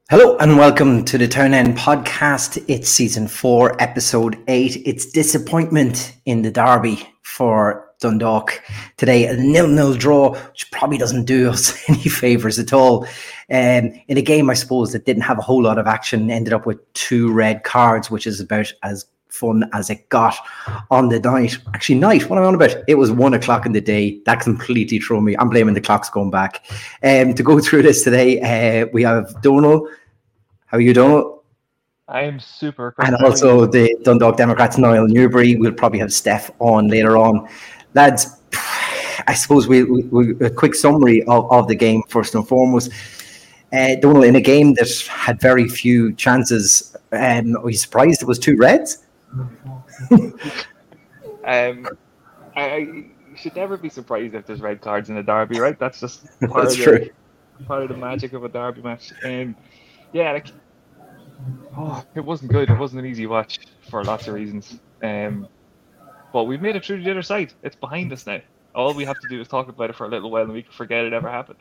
Hello and welcome to the Town End podcast. It's season 4, episode 8. It's disappointment in the derby for Dundalk today. A 0-0 draw, which probably doesn't do us any favours at all. In a game, I suppose, that didn't have a whole lot of action, ended up with 2 red cards, which is about as fun as it got on the night. Actually, night, what am I on about? It was 1 o'clock in the day. That completely threw me. I'm blaming the clocks going back. To go through this today, we have Donal. How are you, Donal? I am super. And also the Dundalk Democrats, Niall Newbury. We'll probably have Steph on later on. Lads, I suppose we a quick summary of the game first and foremost. Donal, in a game that had very few chances, are you surprised it was 2 reds? I should never be surprised if there's red cards in a derby, right? That's just part of the magic of a derby match. It wasn't good. It wasn't an easy watch for lots of reasons. But we've made it through to the other side. It's behind us now. All we have to do is talk about it for a little while and we can forget it ever happened.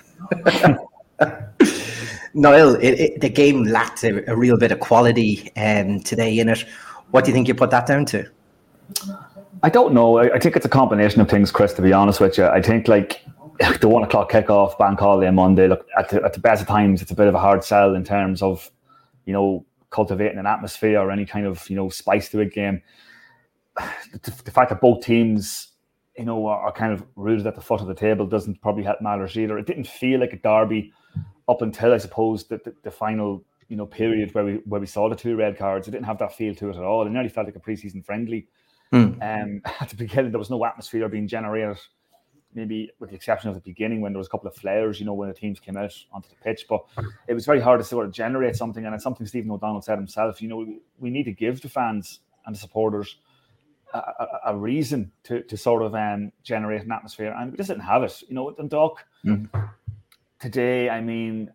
Niall, the game lacked a real bit of quality today in it. What do you think you put that down to? I don't know. I think it's a combination of things, Chris, to be honest with you. I think like the 1 o'clock kickoff, bank holiday on Monday, look, at the best of times, it's a bit of a hard sell in terms of, cultivating an atmosphere or any kind of, spice to a game. The fact that both teams, are kind of rooted at the foot of the table doesn't probably help matters either. It didn't feel like a derby up until, I suppose, the final, period where we saw the 2 red cards. It didn't have that feel to it at all. It nearly felt like a pre-season friendly. At the beginning, there was no atmosphere being generated, maybe with the exception of the beginning when there was a couple of flares, when the teams came out onto the pitch. But it was very hard to sort of generate something. And it's something Stephen O'Donnell said himself, we need to give the fans and the supporters a reason to sort of generate an atmosphere. And we just didn't have it. With Dundalk today, I mean,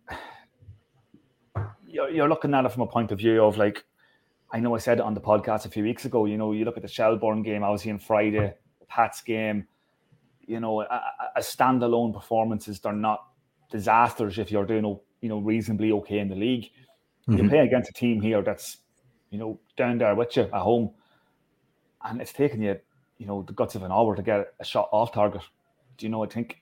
you're looking at it from a point of view of like, I know I said it on the podcast a few weeks ago, you look at the Shelbourne game, obviously on Friday, the Pats game, a standalone performances, they're not disasters if you're doing, reasonably okay in the league. You play against a team here that's, down there with you at home, and it's taken you, the guts of an hour to get a shot off target. I think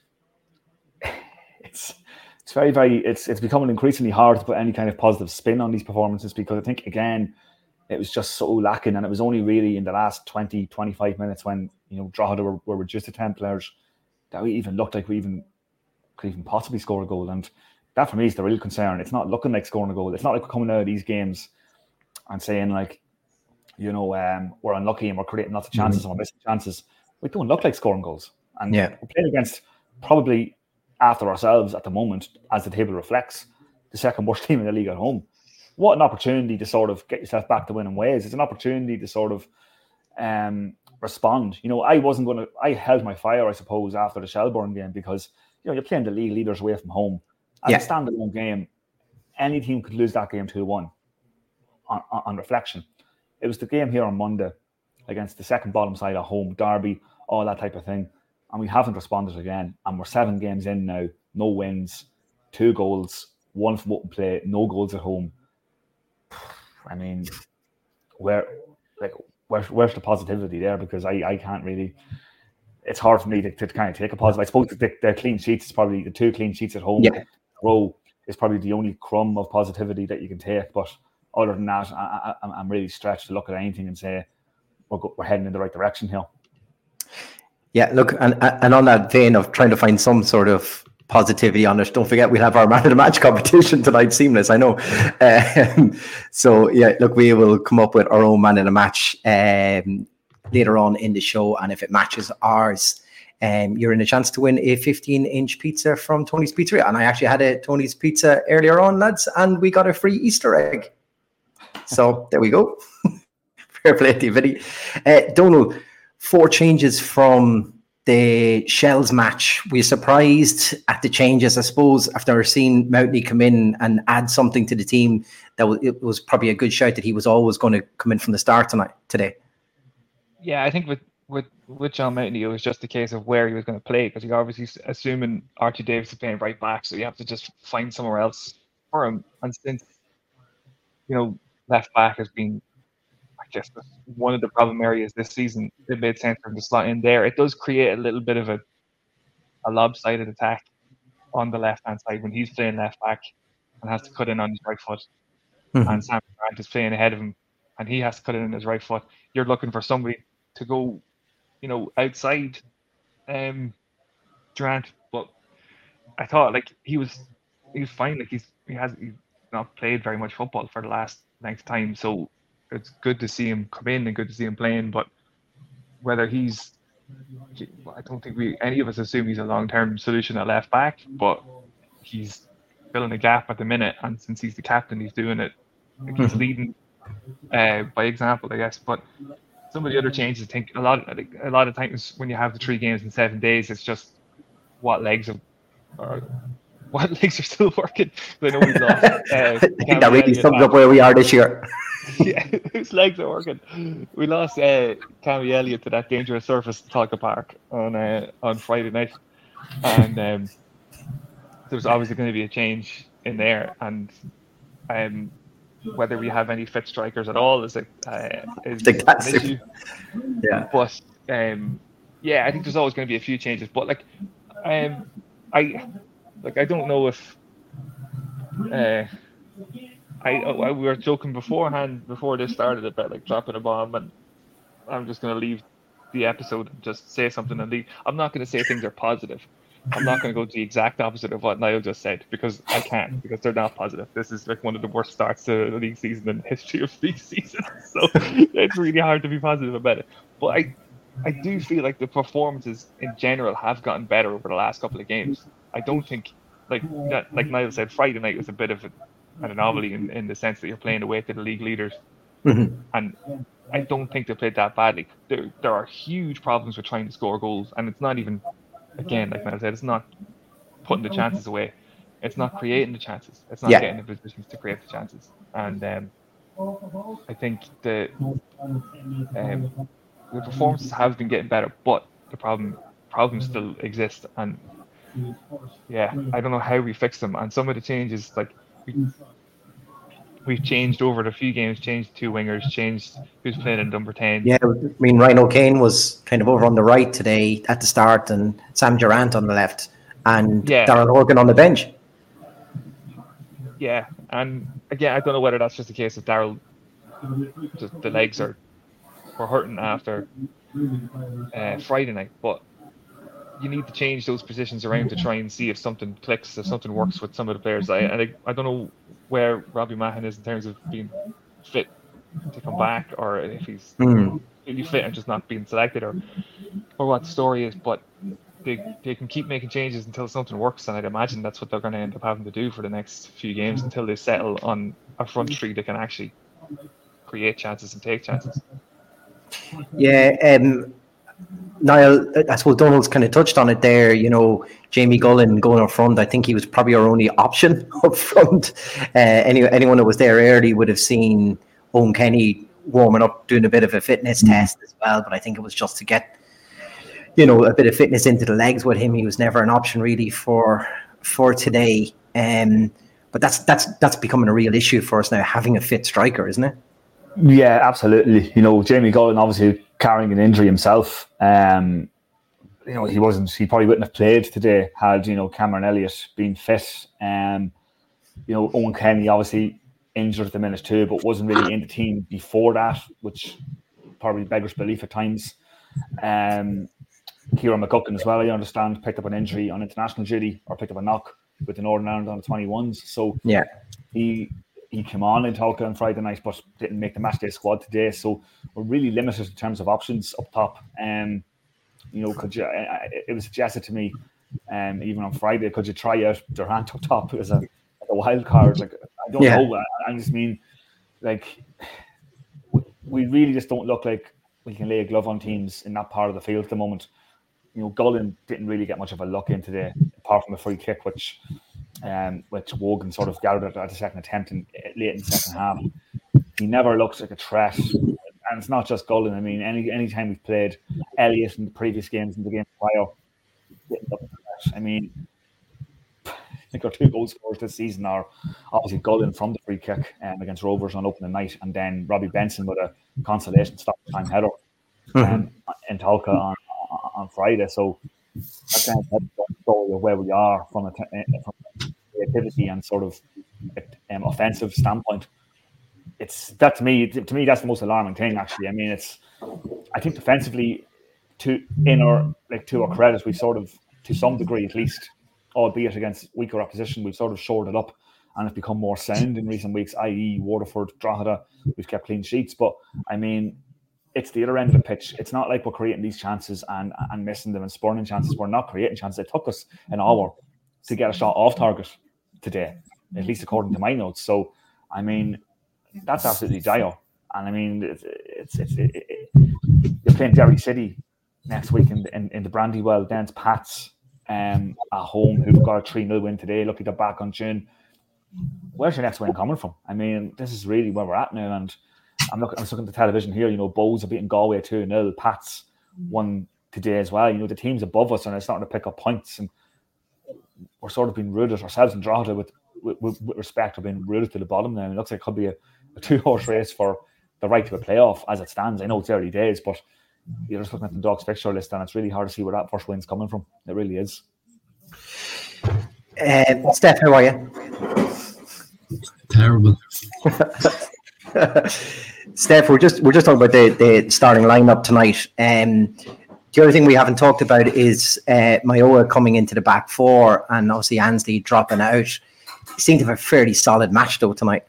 it's very, very, it's becoming increasingly hard to put any kind of positive spin on these performances because I think, again, it was just so lacking. And it was only really in the last 20, 25 minutes when, Drogheda were reduced to 10 players that we even looked like we could even possibly score a goal. And that for me is the real concern. It's not looking like scoring a goal. It's not like we're coming out of these games and saying like, we're unlucky and we're creating lots of chances and we're missing chances. We don't look like scoring goals. And we're playing against probably, after ourselves at the moment, as the table reflects, the second worst team in the league at home. What an opportunity to sort of get yourself back to winning ways. It's an opportunity to sort of respond. I held my fire, I suppose, after the Shelbourne game because, you're playing the league leaders away from home. As a standalone game, any team could lose that game 2-1 on reflection. It was the game here on Monday against the second bottom side at home, Derby, all that type of thing. And we haven't responded again. And we're 7 games in now, no wins, 2 goals, 1 from open play, no goals at home. I mean, where's the positivity there? Because I can't really. It's hard for me to kind of take a positive. I suppose the clean sheets is probably the 2 clean sheets at home. Row is probably the only crumb of positivity that you can take. But other than that, I'm really stretched to look at anything and say we're heading in the right direction here. Yeah, look, and on that vein of trying to find some sort of positivity on it, don't forget we'll have our Man of the Match competition tonight. Seamless, I know. So, yeah, look, we will come up with our own Man of the Match later on in the show. And if it matches ours, you're in a chance to win a 15-inch pizza from Tony's Pizzeria. And I actually had a Tony's Pizza earlier on, lads, and we got a free Easter egg. So, there we go. Fair play to you, Vinny. Donal, 4 changes from the Shells match. Were you surprised at the changes? I suppose after seeing Mountney come in and add something to the team, it was probably a good shout that he was always going to come in from the start today. Yeah, I think with John Mountney, it was just a case of where he was going to play because you're obviously assuming Archie Davis is playing right back, so you have to just find somewhere else for him. And since, left back has been, I guess, one of the problem areas this season, it made sense for him to slot in there. It does create a little bit of a lopsided attack on the left-hand side when he's playing left back and has to cut in on his right foot. And Sam Durant is playing ahead of him and he has to cut in on his right foot. You're looking for somebody to go, outside Durant. But I thought he was fine. He's not played very much football for the last length of time, so it's good to see him come in and good to see him playing. But whether I don't think any of us assume he's a long-term solution at left back, but he's filling a gap at the minute, and since he's the captain, he's doing it. He's leading by example, I guess. But some of the other changes, I think a lot of times when you have the 3 games in 7 days, it's just what legs are still working. I know we lost. I think that really sums up where we are this year. Yeah, whose legs are working. We lost Cammy Elliott to that dangerous surface at Talca Park on Friday night, and there's obviously going to be a change in there, and whether we have any fit strikers at all is an issue. Yeah, but I think there's always going to be a few changes. But I don't know if we were joking beforehand before this started about dropping a bomb, and I'm just going to leave the episode and just say something and leave. I'm not going to say things are positive. I'm not going to go to the exact opposite of what Niall just said because I can't, because they're not positive. This is one of the worst starts to the league season in the history of league season, so it's really hard to be positive about it. But I do feel like the performances in general have gotten better over the last couple of games. I don't think like Niall said, Friday night was a bit of an anomaly in the sense that you're playing away to the league leaders, and I don't think they played that badly. There are huge problems with trying to score goals, and it's not even, again, like Niall said, it's not putting the chances away. It's not creating the chances. It's not getting the positions to create the chances. And I think the performances have been getting better, but the problems still exist. And I don't know how we fix them. And some of the changes, we've changed over the few games, changed 2 wingers, changed who's playing in number 10. Yeah, I mean, Ryan O'Kane was kind of over on the right today at the start, and Sam Durant on the left, and Darren Horgan on the bench. Yeah, and again, I don't know whether that's just a case of Darryl, just the legs were hurting after Friday night, but you need to change those positions around to try and see if something clicks, if something works with some of the players. I don't know where Robbie Mahan is in terms of being fit to come back, or if he's really fit and just not being selected, or what the story is, but they can keep making changes until something works, and I'd imagine that's what they're going to end up having to do for the next few games until they settle on a front 3 that can actually create chances and take chances. Yeah, Niall, I suppose Donald's kind of touched on it there. Jamie Gullen going up front, I think he was probably our only option up front. Anyone that was there early would have seen Owen Kenny warming up, doing a bit of a fitness test as well, but I think it was just to get a bit of fitness into the legs with him. He was never an option really for today. But that's becoming a real issue for us now, having a fit striker, isn't it? Yeah, absolutely. Jamie Gullen obviously carrying an injury himself. He probably wouldn't have played today had, Cameron Elliott been fit. Owen Kenny obviously injured at the minute too, but wasn't really in the team before that, which probably beggars belief at times. Kieran McGuckin as well, I understand, picked up an injury on international duty, or picked up a knock with the Northern Ireland under 21s. So he came on in Talca on Friday night, but didn't make the matchday squad today. So we're really limited in terms of options up top. It was suggested to me, even on Friday, could you try out Durant up top as a wild card? I don't know. I just mean, we really just don't look like we can lay a glove on teams in that part of the field at the moment. Gullen didn't really get much of a look in today, apart from a free kick, which Wogan sort of gathered at the second attempt late in the second half. He never looks like a threat, and it's not just Gullen. I mean, any time we've played Elliott in the previous games, in the game prior, I mean, think our 2 goal scorers this season are obviously Gullen from the free kick against Rovers on opening night, and then Robbie Benson with a consolation stop time header in Tolka on Friday. So that's kind of the story of where we are from creativity and sort of offensive standpoint. It's that to me that's the most alarming thing, actually. I mean, I think defensively, to our credit, we sort of, to some degree at least, albeit against weaker opposition, we've sort of shored it up and it's become more sound in recent weeks, i.e. Waterford, Drogheda, we've kept clean sheets. But I mean, it's the other end of the pitch. It's not like we're creating these chances and missing them and spurning chances. We're not creating chances. It took us an hour to get a shot off target today, at least according to my notes. So, I mean, that's absolutely dire. And I mean, you're playing Derry City next week in the Brandywell, then it's Pats at home, who've got a 3-0 win today. Lucky they're back on tune. Where's your next win coming from? I mean, this is really where we're at now. And I'm looking at the television here. You know, Bows are beating Galway 2-0. Pats won today as well. You know, the teams above us are starting to pick up points, and we're sort of being rooted ourselves and Drogheda with respect of being rooted to the bottom now. It looks like it could be a 2-horse race for the right to a playoff as it stands. I know it's early days, but you're just looking at the Dogs fixture list and it's really hard to see where that first win's coming from. It really is. Steph, how are you? Terrible. Steph, we're just talking about the starting lineup tonight. The other thing we haven't talked about is Mayowa coming into the back four and obviously Ansley dropping out. He seemed to have a fairly solid match though tonight.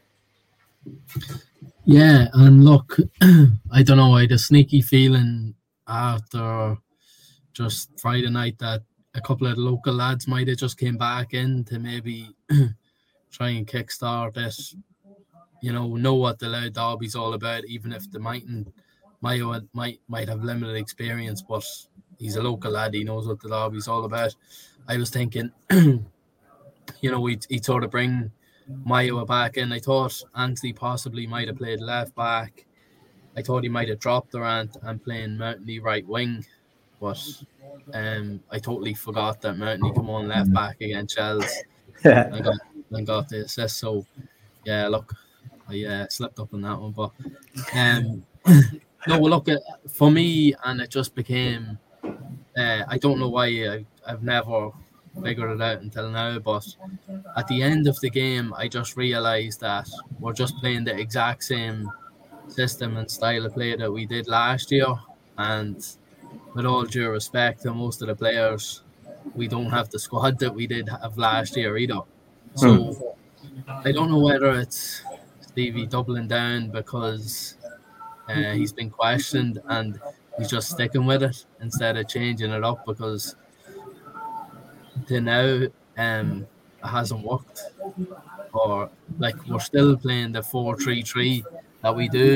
Yeah, and look, I don't know, I had a sneaky feeling after just Friday night that a couple of the local lads might have just came back in to maybe try and kickstart it, you know what the Loud Derby's all about, even if the Mayo might have limited experience, but he's a local lad, he knows what the Derby's all about. I was thinking, you know, he'd sort of bring Mayo back in. I thought Ansley possibly might have played left back. I thought he might have dropped Durant and playing Mountney right wing, but I totally forgot that Mountney come on left back against Shells and got the assist. So yeah, look, I slipped up on that one, but no, well, look, for me, and it just became I don't know why I've never figured it out until now, but at the end of the game I just realised that we're just playing the exact same system and style of play that we did last year, and with all due respect to most of the players, we don't have the squad that we did have last year either. So I don't know whether it's Stevie doubling down because he's been questioned and he's just sticking with it instead of changing it up, because to now it hasn't worked, or like we're still playing the 4-3-3 that we do,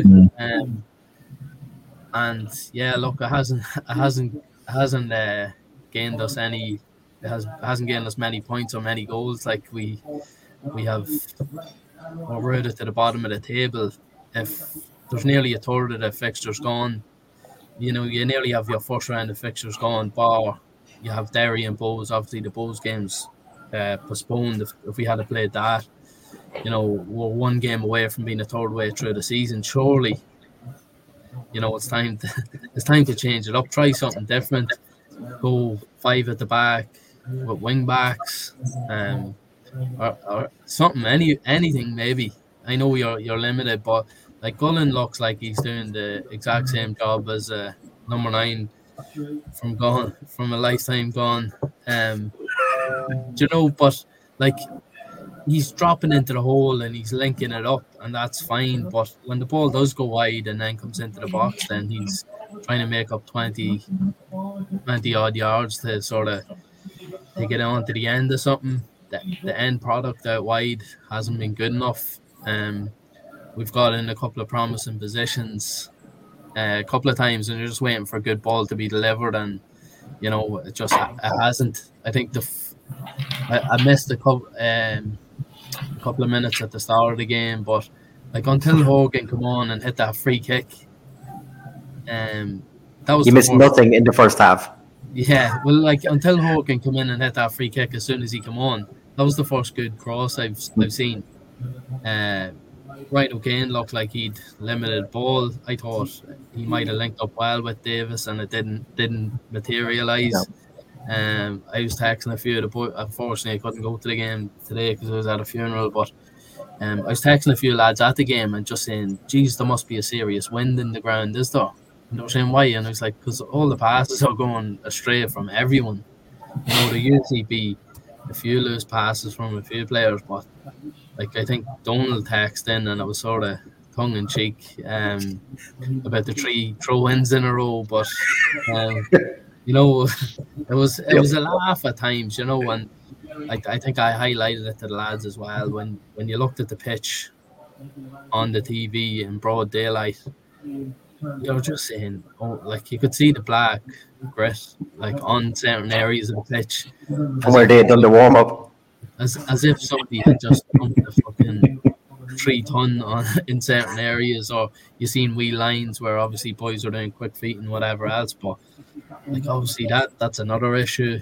and yeah, look, it hasn't gained us any, it hasn't gained us many points or many goals. Like we're rooted to the bottom of the table. If there's nearly a third of the fixtures gone, you know, you nearly have your first round of fixtures gone, bar you have Derry and Bows. Obviously the Bows games postponed. If we had played that, you know, we're one game away from being a third way through the season. Surely, you know, it's time to change it up, try something different, go 5 at the back with wing backs, or something, anything maybe. I know you're limited, but like Gullen looks like he's doing the exact same job as number 9 from a lifetime gone. You know, but like he's dropping into the hole and he's linking it up, and that's fine. But when the ball does go wide and then comes into the box, then he's trying to make up 20 odd yards to sort of to get on to the end of something. The end product out wide hasn't been good enough. We've got in a couple of promising positions a couple of times, and you're just waiting for a good ball to be delivered, and you know it hasn't. I think I missed a couple of minutes at the start of the game, but like until Hogan come on and hit that free kick, that was you missed nothing in the first half. Yeah, well, like until Hogan come in and hit that free kick, as soon as he come on, was the first good cross I've seen. Ryan O'Kane looked like he'd limited ball. I thought he might have linked up well with Davis, and it didn't materialise. I was texting a few of the boys. Unfortunately, I couldn't go to the game today because I was at a funeral. But I was texting a few lads at the game and just saying, "Geez, there must be a serious wind in the ground, is there?" And they were saying, "Why?" And I was like, "Because all the passes are going astray from everyone. You know, there usually be a few loose passes from a few players, but like I think Donald texted in, and it was sort of tongue in cheek about the 3 throw-ins in a row, but you know, it was a laugh at times, you know, and I think I highlighted it to the lads as well when you looked at the pitch on the TV in broad daylight. You're just saying, oh, like you could see the black grit like on certain areas of the pitch. From where they had done the warm up. As if somebody had just dumped a fucking 3 ton on in certain areas, or you seen wee lines where obviously boys are doing quick feet and whatever else, but like obviously that's another issue.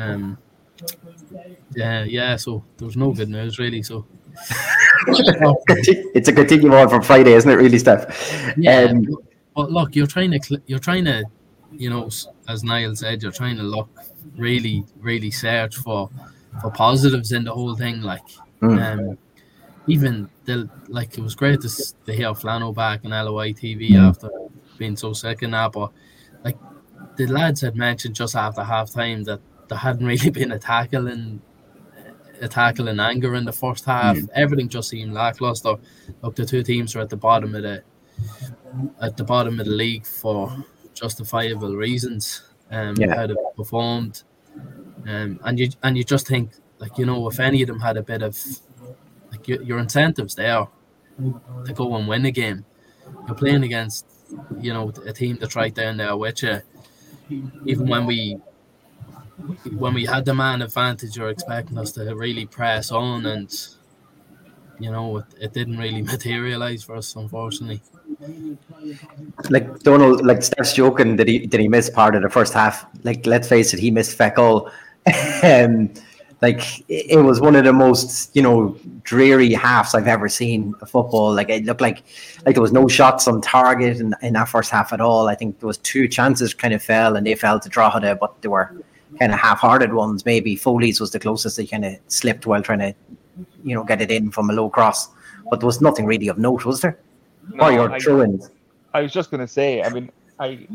So there's no good news really. So it's a continuum on from Friday, isn't it? Really, Steph. Yeah. But look, you're trying to, you know, as Niall said, you're trying to look really, really search for positives in the whole thing. Like, even it was great to hear Flano back on LOI TV after being so sick and that. But like the lads had mentioned just after half time that there hadn't really been a tackle in anger in the first half. Everything just seemed lackluster. Look, the 2 teams are at the bottom of the league for justifiable reasons. How they performed, and you just think, like, you know, if any of them had a bit of like your incentives there to go and win a game, you're playing against, you know, a team that's right down there with you. Even when we had the man advantage, you're expecting us to really press on, and you know it didn't really materialize for us, unfortunately. Like Donald, like Steph's joking that he missed part of the first half. Like, let's face it, he missed feck all. Like it was one of the most, you know, dreary halves I've ever seen of football. Like it looked like there was no shots on target in that first half at all. I think there was 2 chances kind of fell, and they fell to Drogheda, but they were kind of half-hearted ones. Maybe Foley's was the closest they kind of slipped while trying to, you know, get it in from a low cross. But there was nothing really of note, was there? No, your throw-ins. I was just going to say, I mean, I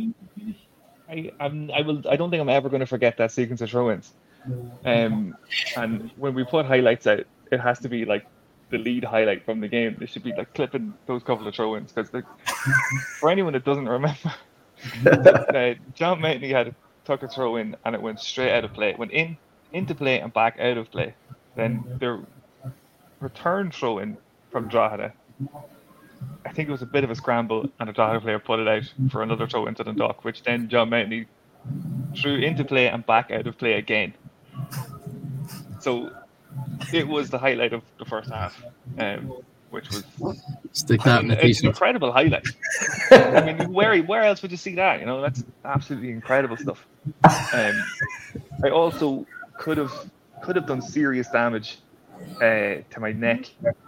don't think I'm ever going to forget that sequence of throw-ins. And when we put highlights out, it has to be like the lead highlight from the game. They should be like clipping those couple of throw-ins, because for anyone that doesn't remember, John Mountney took a throw-in and it went straight out of play. It went into play and back out of play. Then their return throw-in from Drogheda, I think it was a bit of a scramble, and a Drogheda player put it out for another throw into the Dundalk, which then John Mountney threw into play and back out of play again. So it was the highlight of the first half, which was it's an incredible highlight. I mean, where else would you see that? You know, that's absolutely incredible stuff. I also could have done serious damage to my neck,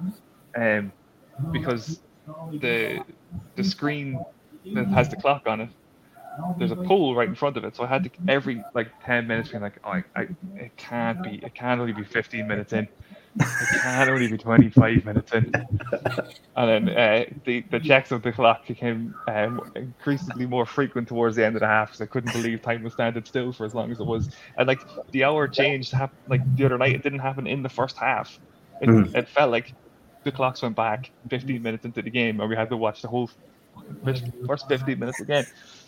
because the screen that has the clock on it, there's a pole right in front of it, so I had to every 10 minutes being like, oh, it can't only be 15 minutes in, it can't only be 25 minutes in. And then the checks of the clock became increasingly more frequent towards the end of the half, because I couldn't believe time was standing still for as long as it was. And like the hour change the other night, it didn't happen in the first half. It felt like the clocks went back 15 minutes into the game, and we had to watch the whole first 15 minutes again.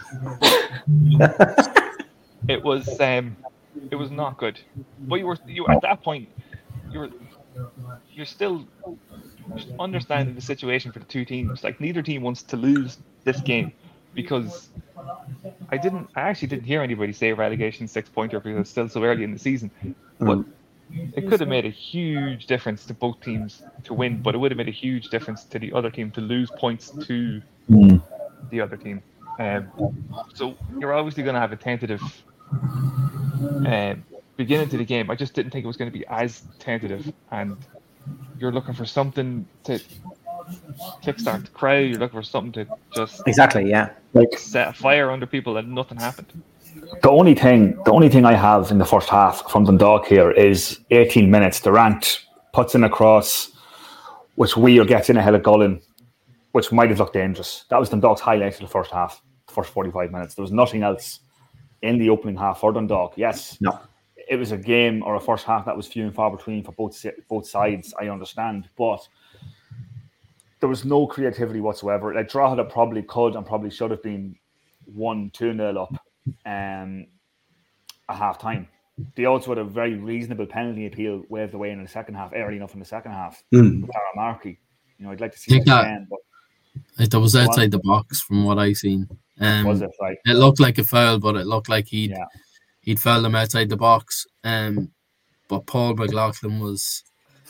It was not good. But you were at that point, you're still understanding the situation for the 2 teams. Like, neither team wants to lose this game, because I actually didn't hear anybody say relegation 6-pointer, because it's still so early in the season. But it could have made a huge difference to both teams to win, but it would have made a huge difference to the other team to lose points to the other team. So you're obviously going to have a tentative beginning to the game, I just didn't think it was going to be as tentative. And you're looking for something to kickstart the crowd. You're looking for something to just Exactly, yeah. Like set a fire under people, and nothing happened. the only thing I have in the first half from Dundalk here is 18 minutes. Durant puts in a cross, which Weir gets in ahead of Gullen, which might have looked dangerous. That was Dundalk's highlight of the first half, the first 45 minutes. There was nothing else in the opening half for Dundalk. Yes, No. it was a game or a first half that was few and far between for both sides, I understand. But there was no creativity whatsoever. Like Drogheda probably could and probably should have been 1-2-0 up at half time. They also had a very reasonable penalty appeal waved away in the second half, early enough in the second half. Markey. I'd like to see that again. But that was outside the box from what I seen. was it right? It looked like a foul, but it looked like he'd fouled him outside the box. But Paul McLaughlin was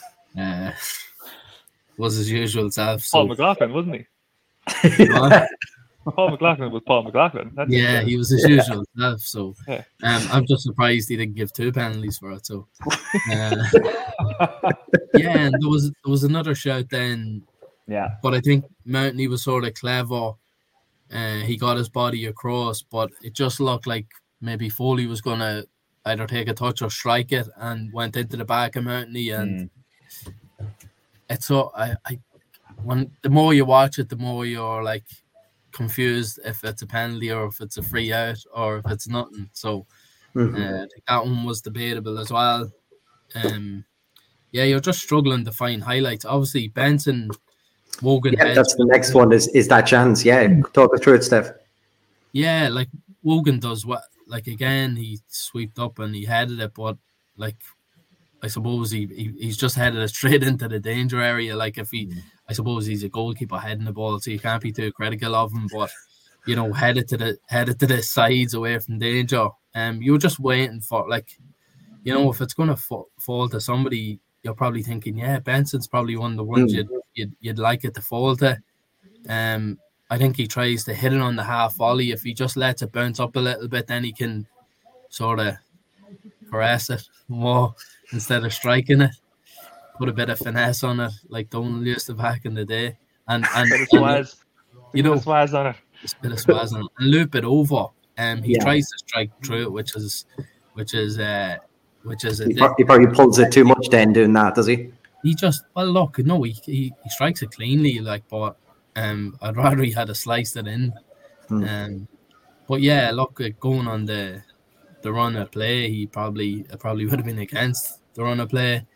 his usual self. So. Paul McLaughlin, wasn't he? Paul McLaughlin was Paul McLaughlin. He was his usual self. So I'm just surprised he didn't give 2 penalties for it. So and there was another shout then. Yeah, but I think Mountney was sort of clever. He got his body across, but it just looked like maybe Foley was going to either take a touch or strike it, and went into the back of Mountney. And it's so when the more you watch it, the more you're like confused if it's a penalty or if it's a free out or if it's nothing. So I think that one was debatable as well. You're just struggling to find highlights. Obviously, Benson. Wogan that's the next one is that chance. Talk us through it, Steph. Like Wogan does what, like again he swept up and he headed it, but like I suppose he's just headed it straight into the danger area. Like if I suppose he's a goalkeeper heading the ball, so you can't be too critical of him, but headed to the sides away from danger. You're just waiting for if it's going to fall to somebody, you're probably thinking, Benson's probably one of the ones you'd like it to fall to. I think he tries to hit it on the half volley. If he just lets it bounce up a little bit, then he can sort of caress it more instead of striking it. Put a bit of finesse on it, like Donald used to back in the day. And swaz on it. Just a bit of swaz on it. And loop it over. He tries to strike through it, which is he probably pulls it too much then doing that, does he? He just he strikes it cleanly, but I'd rather he had sliced it in. But going on the run of play, it probably would have been against the run of play.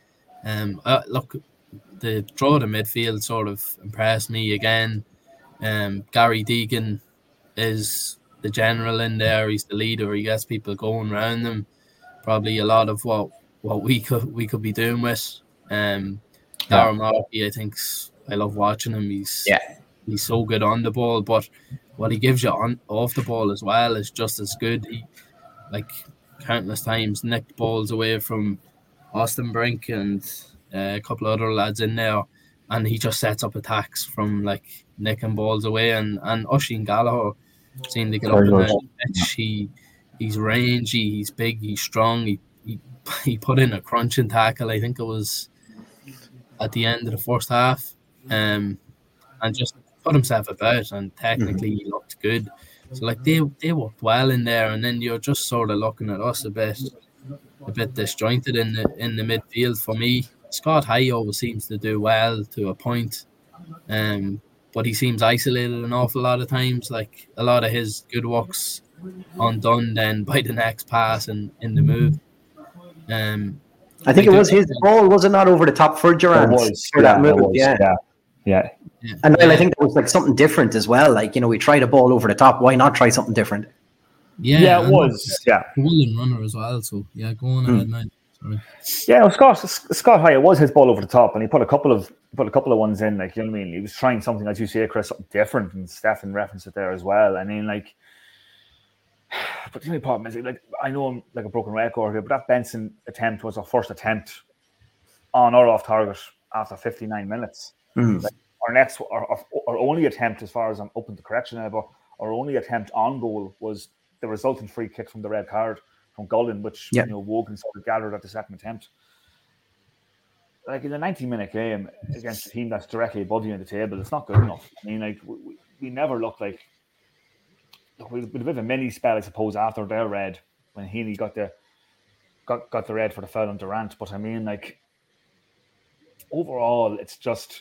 The draw to midfield sort of impressed me again. Gary Deegan is the general in there. He's the leader. He gets people going around him. Probably a lot of what we could be doing with. Darren Markey, I think I love watching him. He's so good on the ball, but what he gives you off the ball as well is just as good. He countless times nicked balls away from Austin Brink and a couple of other lads in there, and he just sets up attacks from nicking balls away. And Oisin Gallagher seemed to get up and down the pitch. He's rangy, he's big, he's strong. He put in a crunching tackle, I think it was at the end of the first half, and just put himself about, and technically he looked good. So they worked well in there, and then you're just sort of looking at us a bit disjointed in the midfield. For me, Scott High always seems to do well to a point, but he seems isolated an awful lot of times. Like a lot of his good work's undone then by the next pass and in the move. I think it was his ball, was it not, over the top for Durant? That move, yeah. And I think it was something different as well. We tried a ball over the top. Why not try something different? Yeah, it was. Yeah, willing runner as well. So go on ahead, man. Sorry. Yeah, Scott High. It was his ball over the top, and he put a couple of ones in. You know what I mean? He was trying something, as you say, Chris, something different, and Stefan referenced it there as well. I mean, but the only problem is, I know I'm like a broken record here, but that Benson attempt was our first attempt on or off target after 59 minutes. Our only attempt, as far as I'm open to correction now, but our only attempt on goal was the resultant free kick from the red card Gullen, which Yeah. Wogan sort of gathered at the second attempt. Like in a 90-minute game against a team that's directly above you in the table, it's not good enough. I mean, like we never looked like with a bit of a mini spell, I suppose, after their red when Heaney got the red for the foul on Durant. But I mean, like overall, it's just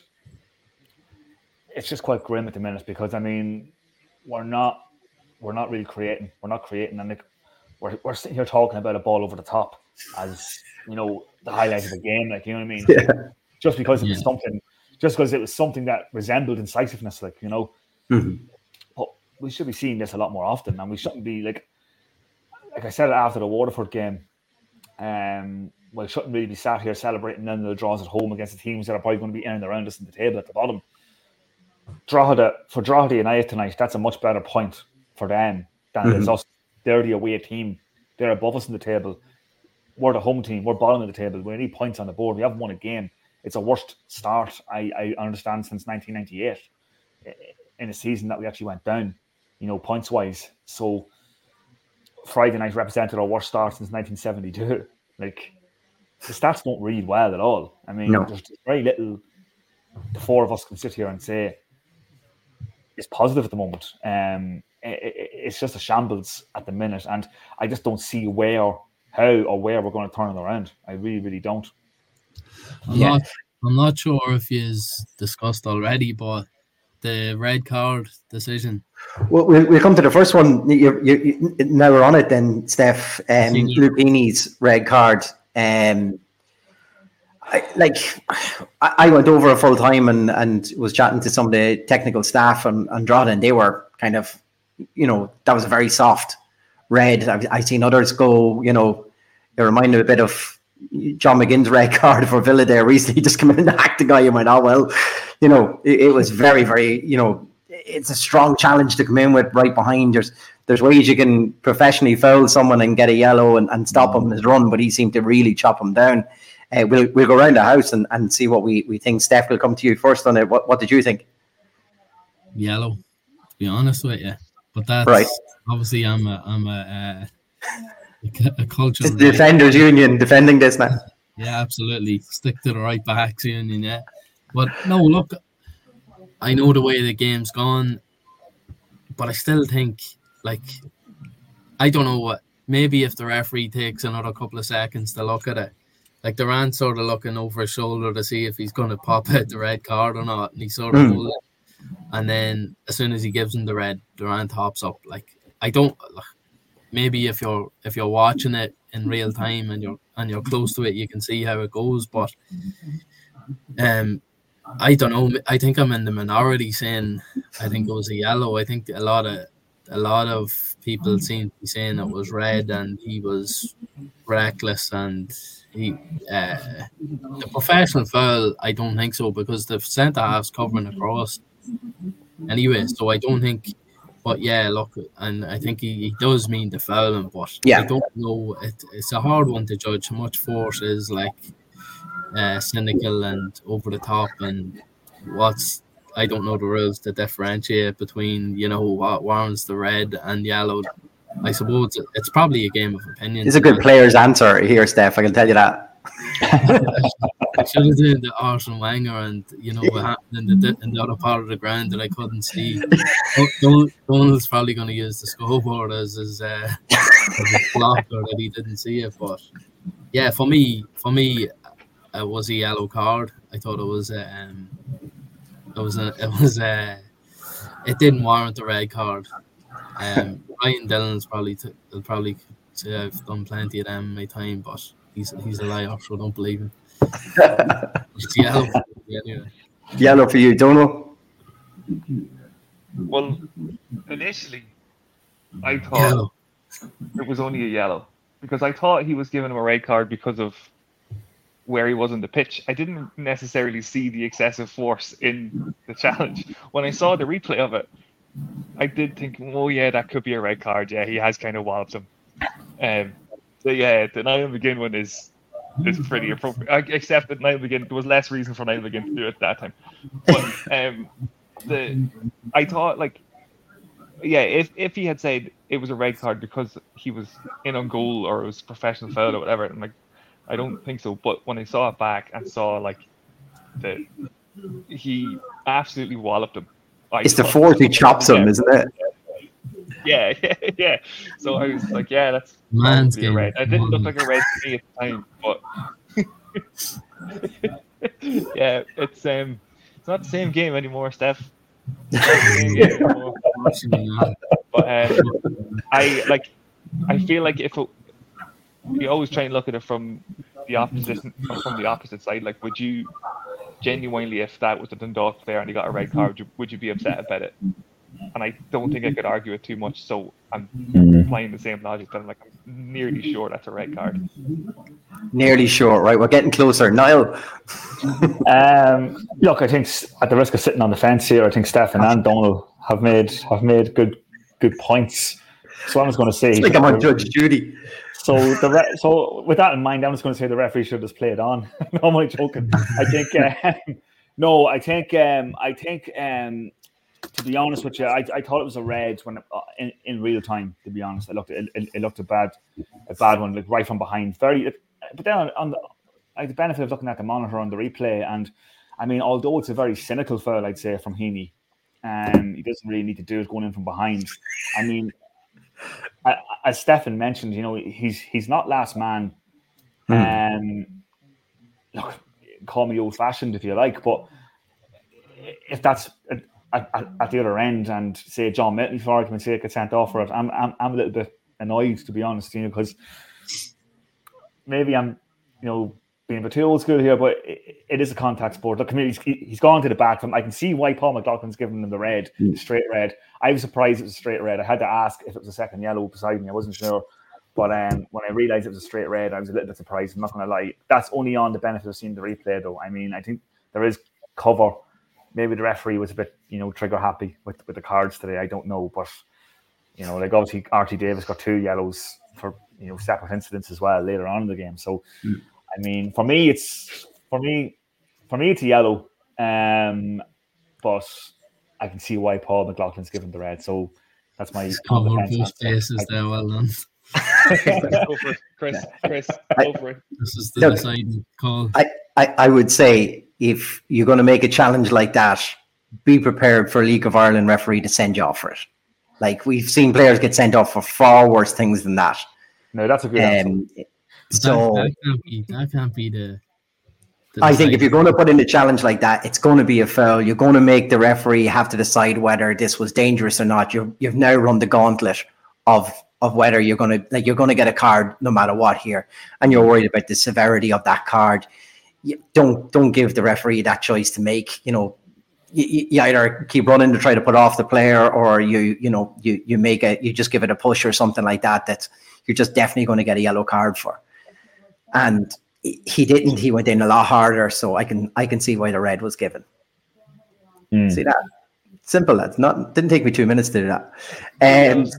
quite grim at the minute because I mean, we're not really creating. We're not creating, and like we're sitting here talking about a ball over the top as the highlight of the game. Like, you know what I mean? Yeah. Just because it was something that resembled incisiveness, like Mm-hmm. But we should be seeing this a lot more often, and we shouldn't be like I said after the Waterford game. We shouldn't really be sat here celebrating none of the draws at home against the teams that are probably going to be in and around us in the table at the bottom. For Drogheda United tonight, that's a much better point for them than it is us. They're the away team. They're above us in the table. We're the home team. We're bottom of the table. We need points on the board. We haven't won a game. It's a worst start, I understand, since 1998 in a season that we actually went down, points-wise. So Friday night represented our worst start since 1972. Like, the stats don't read well at all. I mean, there's very little the four of us can sit here and say is positive at the moment. It's just a shambles at the minute, and I just don't see how or where we're going to turn it around. I really, really don't. I'm not sure if you've discussed already, but the red card decision. Well, we'll come to the first one. Now we're on it then, Steph. Lupini's red card. I went over a full time and was chatting to some of the technical staff and Drogheda, and they were kind of, that was a very soft red. I've seen others go, it reminded me a bit of John McGinn's red card for Villa there recently. Just come in and hack the guy. You went, oh well, it was very, very, it's a strong challenge to come in with right behind. There's ways you can professionally foul someone and get a yellow and stop him in his run, but he seemed to really chop him down. We'll go around the house and see what we think. Steph, will come to you first on it. What did you think? Yellow, to be honest with you. But that's right. Obviously I'm a culture. The Defenders Union defending this now. Yeah, absolutely. Stick to the right backs union, yeah. But no, look, I know the way the game's gone, but I still think, I don't know what, maybe if the referee takes another couple of seconds to look at it, Durant's sort of looking over his shoulder to see if he's going to pop out the red card or not, and he sort of pulls it. And then as soon as he gives him the red, Durant hops up. Maybe if you're watching it in real time and you're close to it, you can see how it goes. But I don't know. I think I'm in the minority saying I think it was a yellow. I think a lot of people seem to be saying it was red and he was reckless and the professional foul. I don't think so because the centre half's covering across anyway. So I don't think. But yeah, look, and I think he does mean the fouling, but I don't know. It's a hard one to judge. How much force is cynical and over the top, and I don't know the rules to differentiate between what warrants the red and yellow. I suppose it's probably a game of opinion. It's a good player's answer here, Steph. I can tell you that. I should have done the Arsene Wenger and what happened in the other part of the ground that I couldn't see. Donald's probably going to use the scoreboard as his blocker that he didn't see it. But yeah, for me, it was a yellow card. I thought it didn't warrant the red card. Ryan Dillon's probably say I've done plenty of them in my time, but he's a liar, so don't believe him. It's yellow for me anyway. Yellow for you, Donald? Well, initially, I thought it was only a yellow because I thought he was giving him a red card because of where he was on the pitch. I didn't necessarily see the excessive force in the challenge. When I saw the replay of it, I did think, oh yeah, that could be a red card. Yeah, he has kind of walloped him. So yeah, the Niall McGinn one is pretty appropriate. Except that Niall McGinn, there was less reason for Niall McGinn to do it that time. But I thought yeah, if he had said it was a red card because he was in on goal or it was a professional foul or whatever, I'm like, I don't think so. But when I saw it back and saw like he absolutely walloped him. It's the fourth he chops him, isn't it? Yeah. So I was like, yeah, that's Man's a red. It didn't look like a red to me at the time, but yeah, it's not the same game anymore, Steph. It's not the same game anymore. But I feel like you always try and look at it from the opposite side. Like, would you genuinely, if that was a Dundalk player and he got a red card, would you be upset about it? And I don't think I could argue it too much. So I'm applying the same logic that I'm nearly sure that's a red card. Nearly sure, right? We're getting closer. Niall. Look, I think at the risk of sitting on the fence here, I think Stefan and Donald have made good points. So I'm just going to say, it's like I'm on Judge Judy. So with that in mind, I'm just going to say the referee should have just played on. No, I'm only joking. I think to be honest with you, I thought it was a red when in real time. To be honest, it looked a bad one, like right from behind. But then on the benefit of looking at the monitor on the replay, and I mean, although it's a very cynical foul, I'd say from Heaney, he doesn't really need to do it going in from behind. I mean, as Stefan mentioned, he's not last man. Look, call me old-fashioned if you like, but if that's at the other end, and say John Milton, for argument's sake, gets sent off for it, I'm a little bit annoyed, to be honest, because maybe I'm, being a bit too old school here, but it is a contact sport. Look, he's gone to the back. I can see why Paul McLaughlin's given him the straight red. I was surprised it was a straight red. I had to ask if it was a second yellow beside me. I wasn't sure. But when I realised it was a straight red, I was a little bit surprised. I'm not going to lie. That's only on the benefit of seeing the replay, though. I mean, I think there is cover. Maybe the referee was a bit, trigger happy with the cards today. I don't know. But, obviously R.T. Davis got 2 yellows for, separate incidents as well later on in the game. So, I mean, for me, it's a yellow, but I can see why Paul McLaughlin's given the red. So that's my covered both bases there. Well done. Go for it, Chris. Go for it. This is the deciding call. I would say if you're going to make a challenge like that, be prepared for a League of Ireland referee to send you off for it. Like, we've seen players get sent off for far worse things than that. No, that's a good answer. So that can't be the I think if you're going to put in a challenge like that, it's going to be a foul. You're going to make the referee have to decide whether this was dangerous or not. You've now run the gauntlet of whether you're going to get a card no matter what here, and you're worried about the severity of that card. Don't give the referee that choice to make. You either keep running to try to put off the player, or you just give it a push or something like that you're just definitely going to get a yellow card for. And he didn't. He went in a lot harder, so I can see why the red was given. See that? Simple. Didn't take me 2 minutes to do that.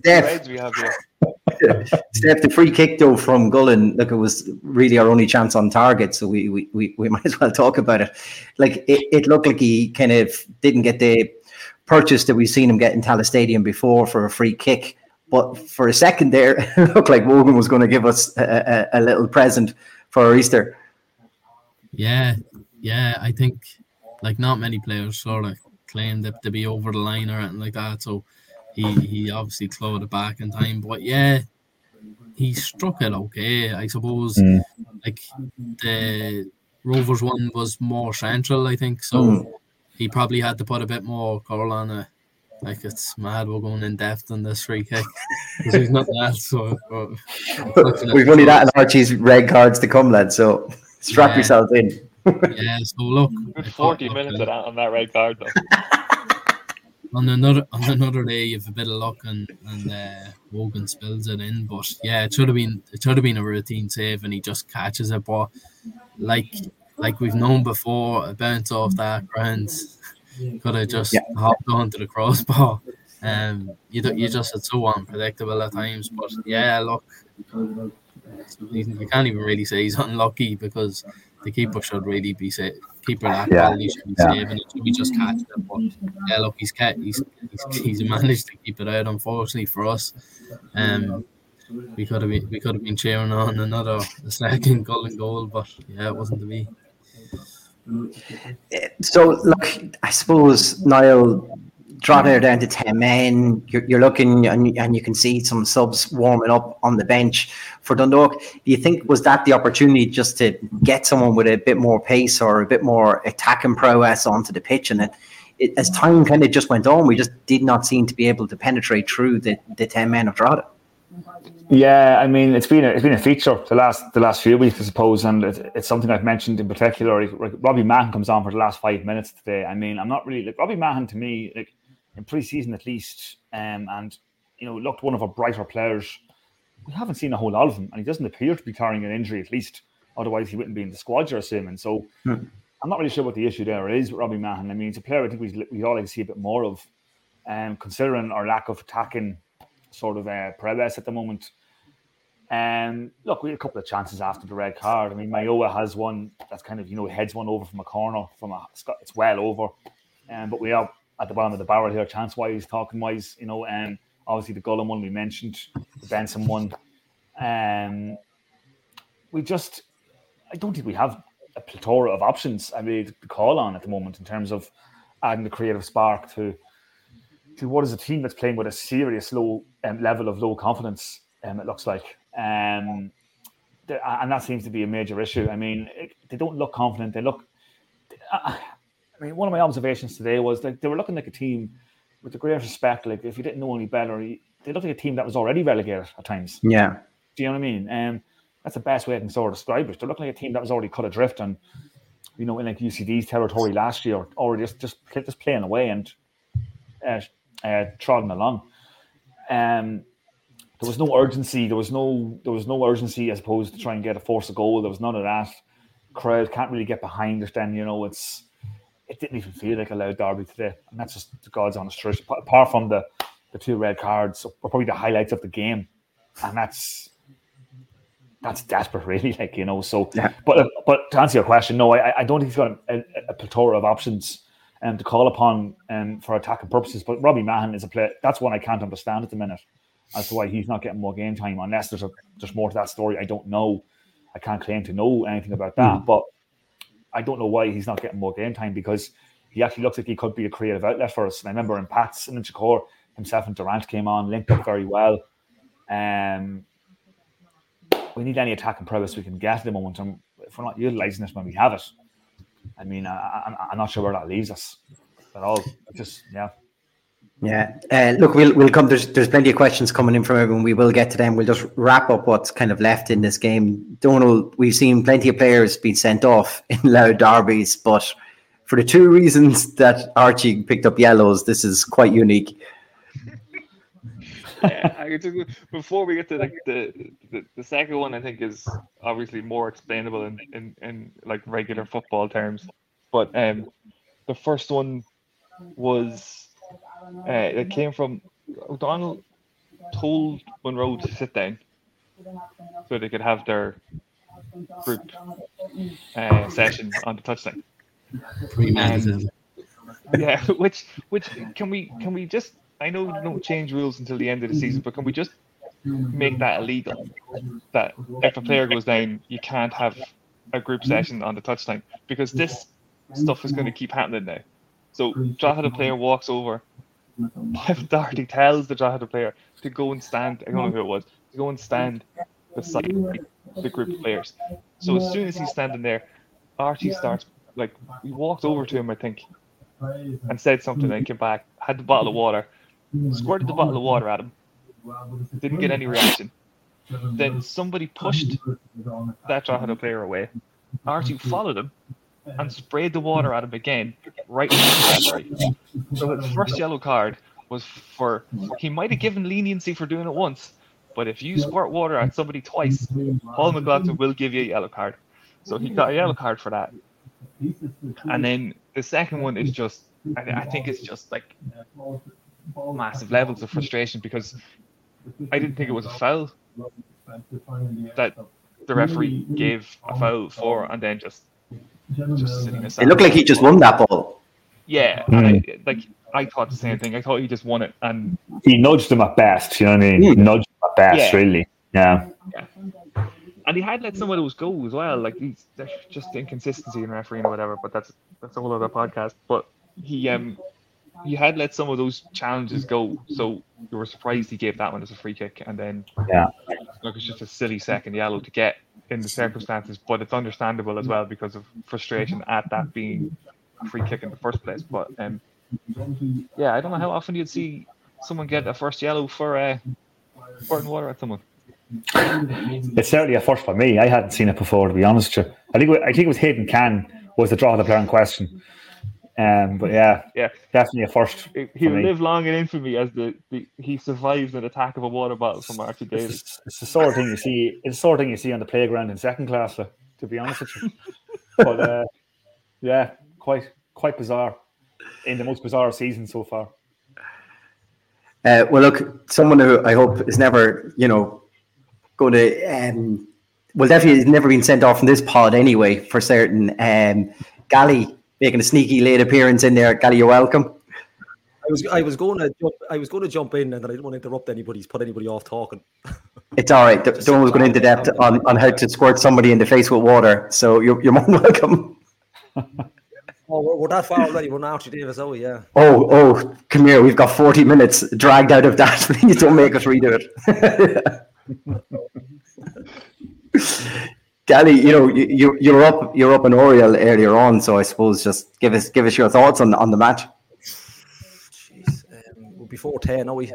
Steph, the free kick though from Gullen, look, it was really our only chance on target, so we might as well talk about it. Like, it looked like he kind of didn't get the purchase that we've seen him get in Tallaght Stadium before for a free kick. But for a second there, it looked like Wogan was going to give us a little present for our Easter. Yeah, I think like not many players sort of claimed to be over the line or anything like that. So he obviously clawed it back in time. But yeah, he struck it okay. I suppose like the Rovers one was more central, I think. So he probably had to put a bit more curl on it. Like, it's mad we're going in depth on this free kick because he's not that. So we've only that and Archie's red cards to come, lads. So strap yourselves in. Yeah. So look, 40 minutes on that red card though. On another day, you have a bit of luck and Wogan spills it in. But yeah, it should have been a routine save, and he just catches it. But like we've known before, a bounce off that ground. Could have just hopped onto the crossbar. You just it's so unpredictable at times. But yeah, look, you can't even really say he's unlucky because the keeper should really be keeper that quality should be saving it. Should be just catching it. But yeah, look, he's managed to keep it out. Unfortunately for us, we could have been cheering on a second goal, but yeah, it wasn't to be. So look, I suppose Niall, Drogheda down to 10 men. You're looking and you can see some subs warming up on the bench for Dundalk. Do you think was that the opportunity just to get someone with a bit more pace or a bit more attacking prowess onto the pitch? And as time kind of just went on, we just did not seem to be able to penetrate through the 10 men of Drogheda. Yeah, I mean, it's been a feature the last few weeks, I suppose, and it's something I've mentioned in particular. Robbie Mahan comes on for the last 5 minutes today. I mean, I'm not really Robbie Mahan to me, in pre-season at least, and looked one of our brighter players. We haven't seen a whole lot of him, and he doesn't appear to be carrying an injury at least. Otherwise, he wouldn't be in the squad, you're assuming. So I'm not really sure what the issue there is with Robbie Mahan. I mean, it's a player I think we'd all like to see a bit more of, considering our lack of attacking sort of prowess at the moment. Look, we had a couple of chances after the red card. I mean, Mayowa has one that's kind of, heads one over from a corner, it's well over. But we are at the bottom of the barrel here, chance-wise, talking-wise, obviously the Gullum one we mentioned, the Benson one. I don't think we have a plethora of options, to call on at the moment in terms of adding the creative spark to what is a team that's playing with a serious low level of low confidence, it looks like. And that seems to be a major issue. I mean, they don't look confident. They look... one of my observations today was that they were looking like a team, with the greatest respect, like if you didn't know any better, they looked like a team that was already relegated at times. Yeah. Do you know what I mean? That's the best way I can sort of describe it. They look like a team that was already cut adrift and, in like UCD's territory last year, or just playing away and trotting along. There was no urgency. There was no urgency, I suppose, to try and force a goal. There was none of that. Crowd can't really get behind it. Then it didn't even feel like a Loud derby today, and that's just the God's honest truth. Apart from the 2 red cards, were probably the highlights of the game, and that's desperate, really. So, yeah. But to answer your question, no, I don't think he's got a plethora of options to call upon for attacking purposes. But Robbie Mahan is a player. That's one I can't understand at the minute as to why he's not getting more game time. Unless there's more to that story, I don't know. I can't claim to know anything about that, but I don't know why he's not getting more game time, because he actually looks like he could be a creative outlet for us. And I remember in Pats and in Chakor, himself and Durant came on, linked up very well. We need any attacking prowess we can get at the moment. And if we're not utilising it when we have it, I mean, I'm not sure where that leaves us at all. Yeah. Look, we'll come. There's plenty of questions coming in from everyone. We will get to them. We'll just wrap up what's kind of left in this game. Donald, we've seen plenty of players being sent off in Loud derbies, but for the 2 reasons that Archie picked up yellows, this is quite unique. Before we get to the second one, I think is obviously more explainable in like regular football terms. But the first one was it came from O'Donnell told Monroe to sit down so they could have their group session on the touchline. Yeah, which can we just, I know we don't change rules until the end of the season, but can we just make that illegal? That if a player goes down, you can't have a group session on the touchline, because this stuff is going to keep happening now. So Drogheda player walks over, Pavan Doherty tells the Drogheda player to go and stand, I don't know who it was, to go and stand beside the group of players. So as soon as he's standing there, Archie starts, he walked over to him, I think, and said something, and came back, had the bottle of water, squirted the bottle of water at him, didn't get any reaction. Then somebody pushed that Drogheda player away. Archie followed him and sprayed the water at him again, right in the referee. So the first yellow card was for, he might have given leniency for doing it once, but if you squirt water at somebody twice, Paul McLaughlin will give you a yellow card. So he got a yellow card for that. And then the second one is just, I think it's just like massive levels of frustration, because I didn't think it was a foul that the referee gave a foul for, and then just just sitting aside. It looked like he just won that ball. Yeah, and I thought the same thing. I thought he just won it, and he nudged him at best. You know what I mean? He nudged him at best, really. Yeah. And he had let some of those go as well. Like there's just inconsistency in refereeing or whatever. But that's a whole other podcast. But he had let some of those challenges go, so you were surprised he gave that one as a free kick, and then look, it's just a silly second yellow to get in the circumstances, but it's understandable as well because of frustration at that being a free kick in the first place. But I don't know how often you'd see someone get a first yellow for spurting water at someone. It's certainly a first for me. I hadn't seen it before, to be honest with you. I think it was Hayden Can was the draw of the player in question. But definitely a first. He'll live long in infamy as he survives an attack of a water bottle from Archie Davis. It's the sort of thing you see. It's the sort of thing you see on the playground in second class, to be honest with you. But quite bizarre. In the most bizarre season so far. Well, look, someone who I hope is never, going to, definitely has never been sent off from this pod anyway, for certain. Gally making a sneaky late appearance in there. Gally, you're welcome. I was going to jump in, and then I didn't want to interrupt anybody, put anybody off talking. It's all right. Don't was going into depth on how to squirt somebody in the face with water, so you're more than welcome. Oh, we're that far already. We're now Archie Davis, yeah. Oh, come here. We've got 40 minutes dragged out of that. Please don't make us redo it. Gally, you're up in Oriel earlier on, so I suppose just give us your thoughts on the match. Jeez, we're before 10, are we?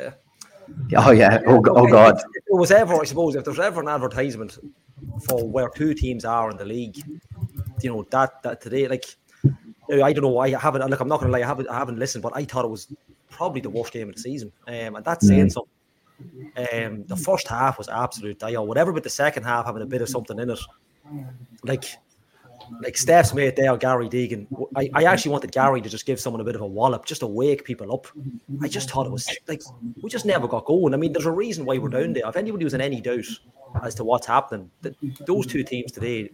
Oh yeah. Oh God. If there was ever, I suppose, if there's ever an advertisement for where two teams are in the league, that today, like, I don't know. I haven't. Look, I'm not going to lie. I haven't listened, but I thought it was probably the worst game of the season, and that's saying something. The first half was absolute dire. Whatever, but the second half having a bit of something in it, like Steph's mate there, Gary Deegan. I actually wanted Gary to just give someone a bit of a wallop, just to wake people up. I just thought it was like we just never got going. I mean, there's a reason why we're down there. If anybody was in any doubt as to what's happening, those two teams today,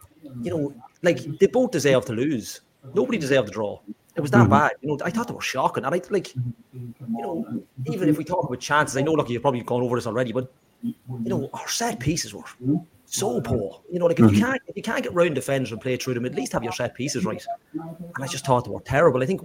they both deserve to lose. Nobody deserved to draw. It was that bad. I thought they were shocking. And even if we talk about chances, I know, look, you've probably gone over this already, but our set pieces were so poor. If you can't get round defenders and play through them, at least have your set pieces right. And I just thought they were terrible. I think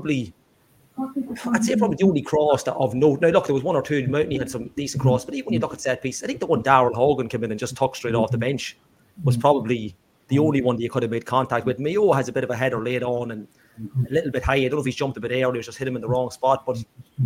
I'd say probably the only cross of note. Now, look, there was one or two. Mountney had some decent cross, but even when you look at set pieces, I think the one Darryl Hogan came in and just tucked straight off the bench was probably the only one that you could have made contact with. Mayo has a bit of a header laid on and a little bit high. I don't know if he's jumped a bit early or just hit him in the wrong spot, but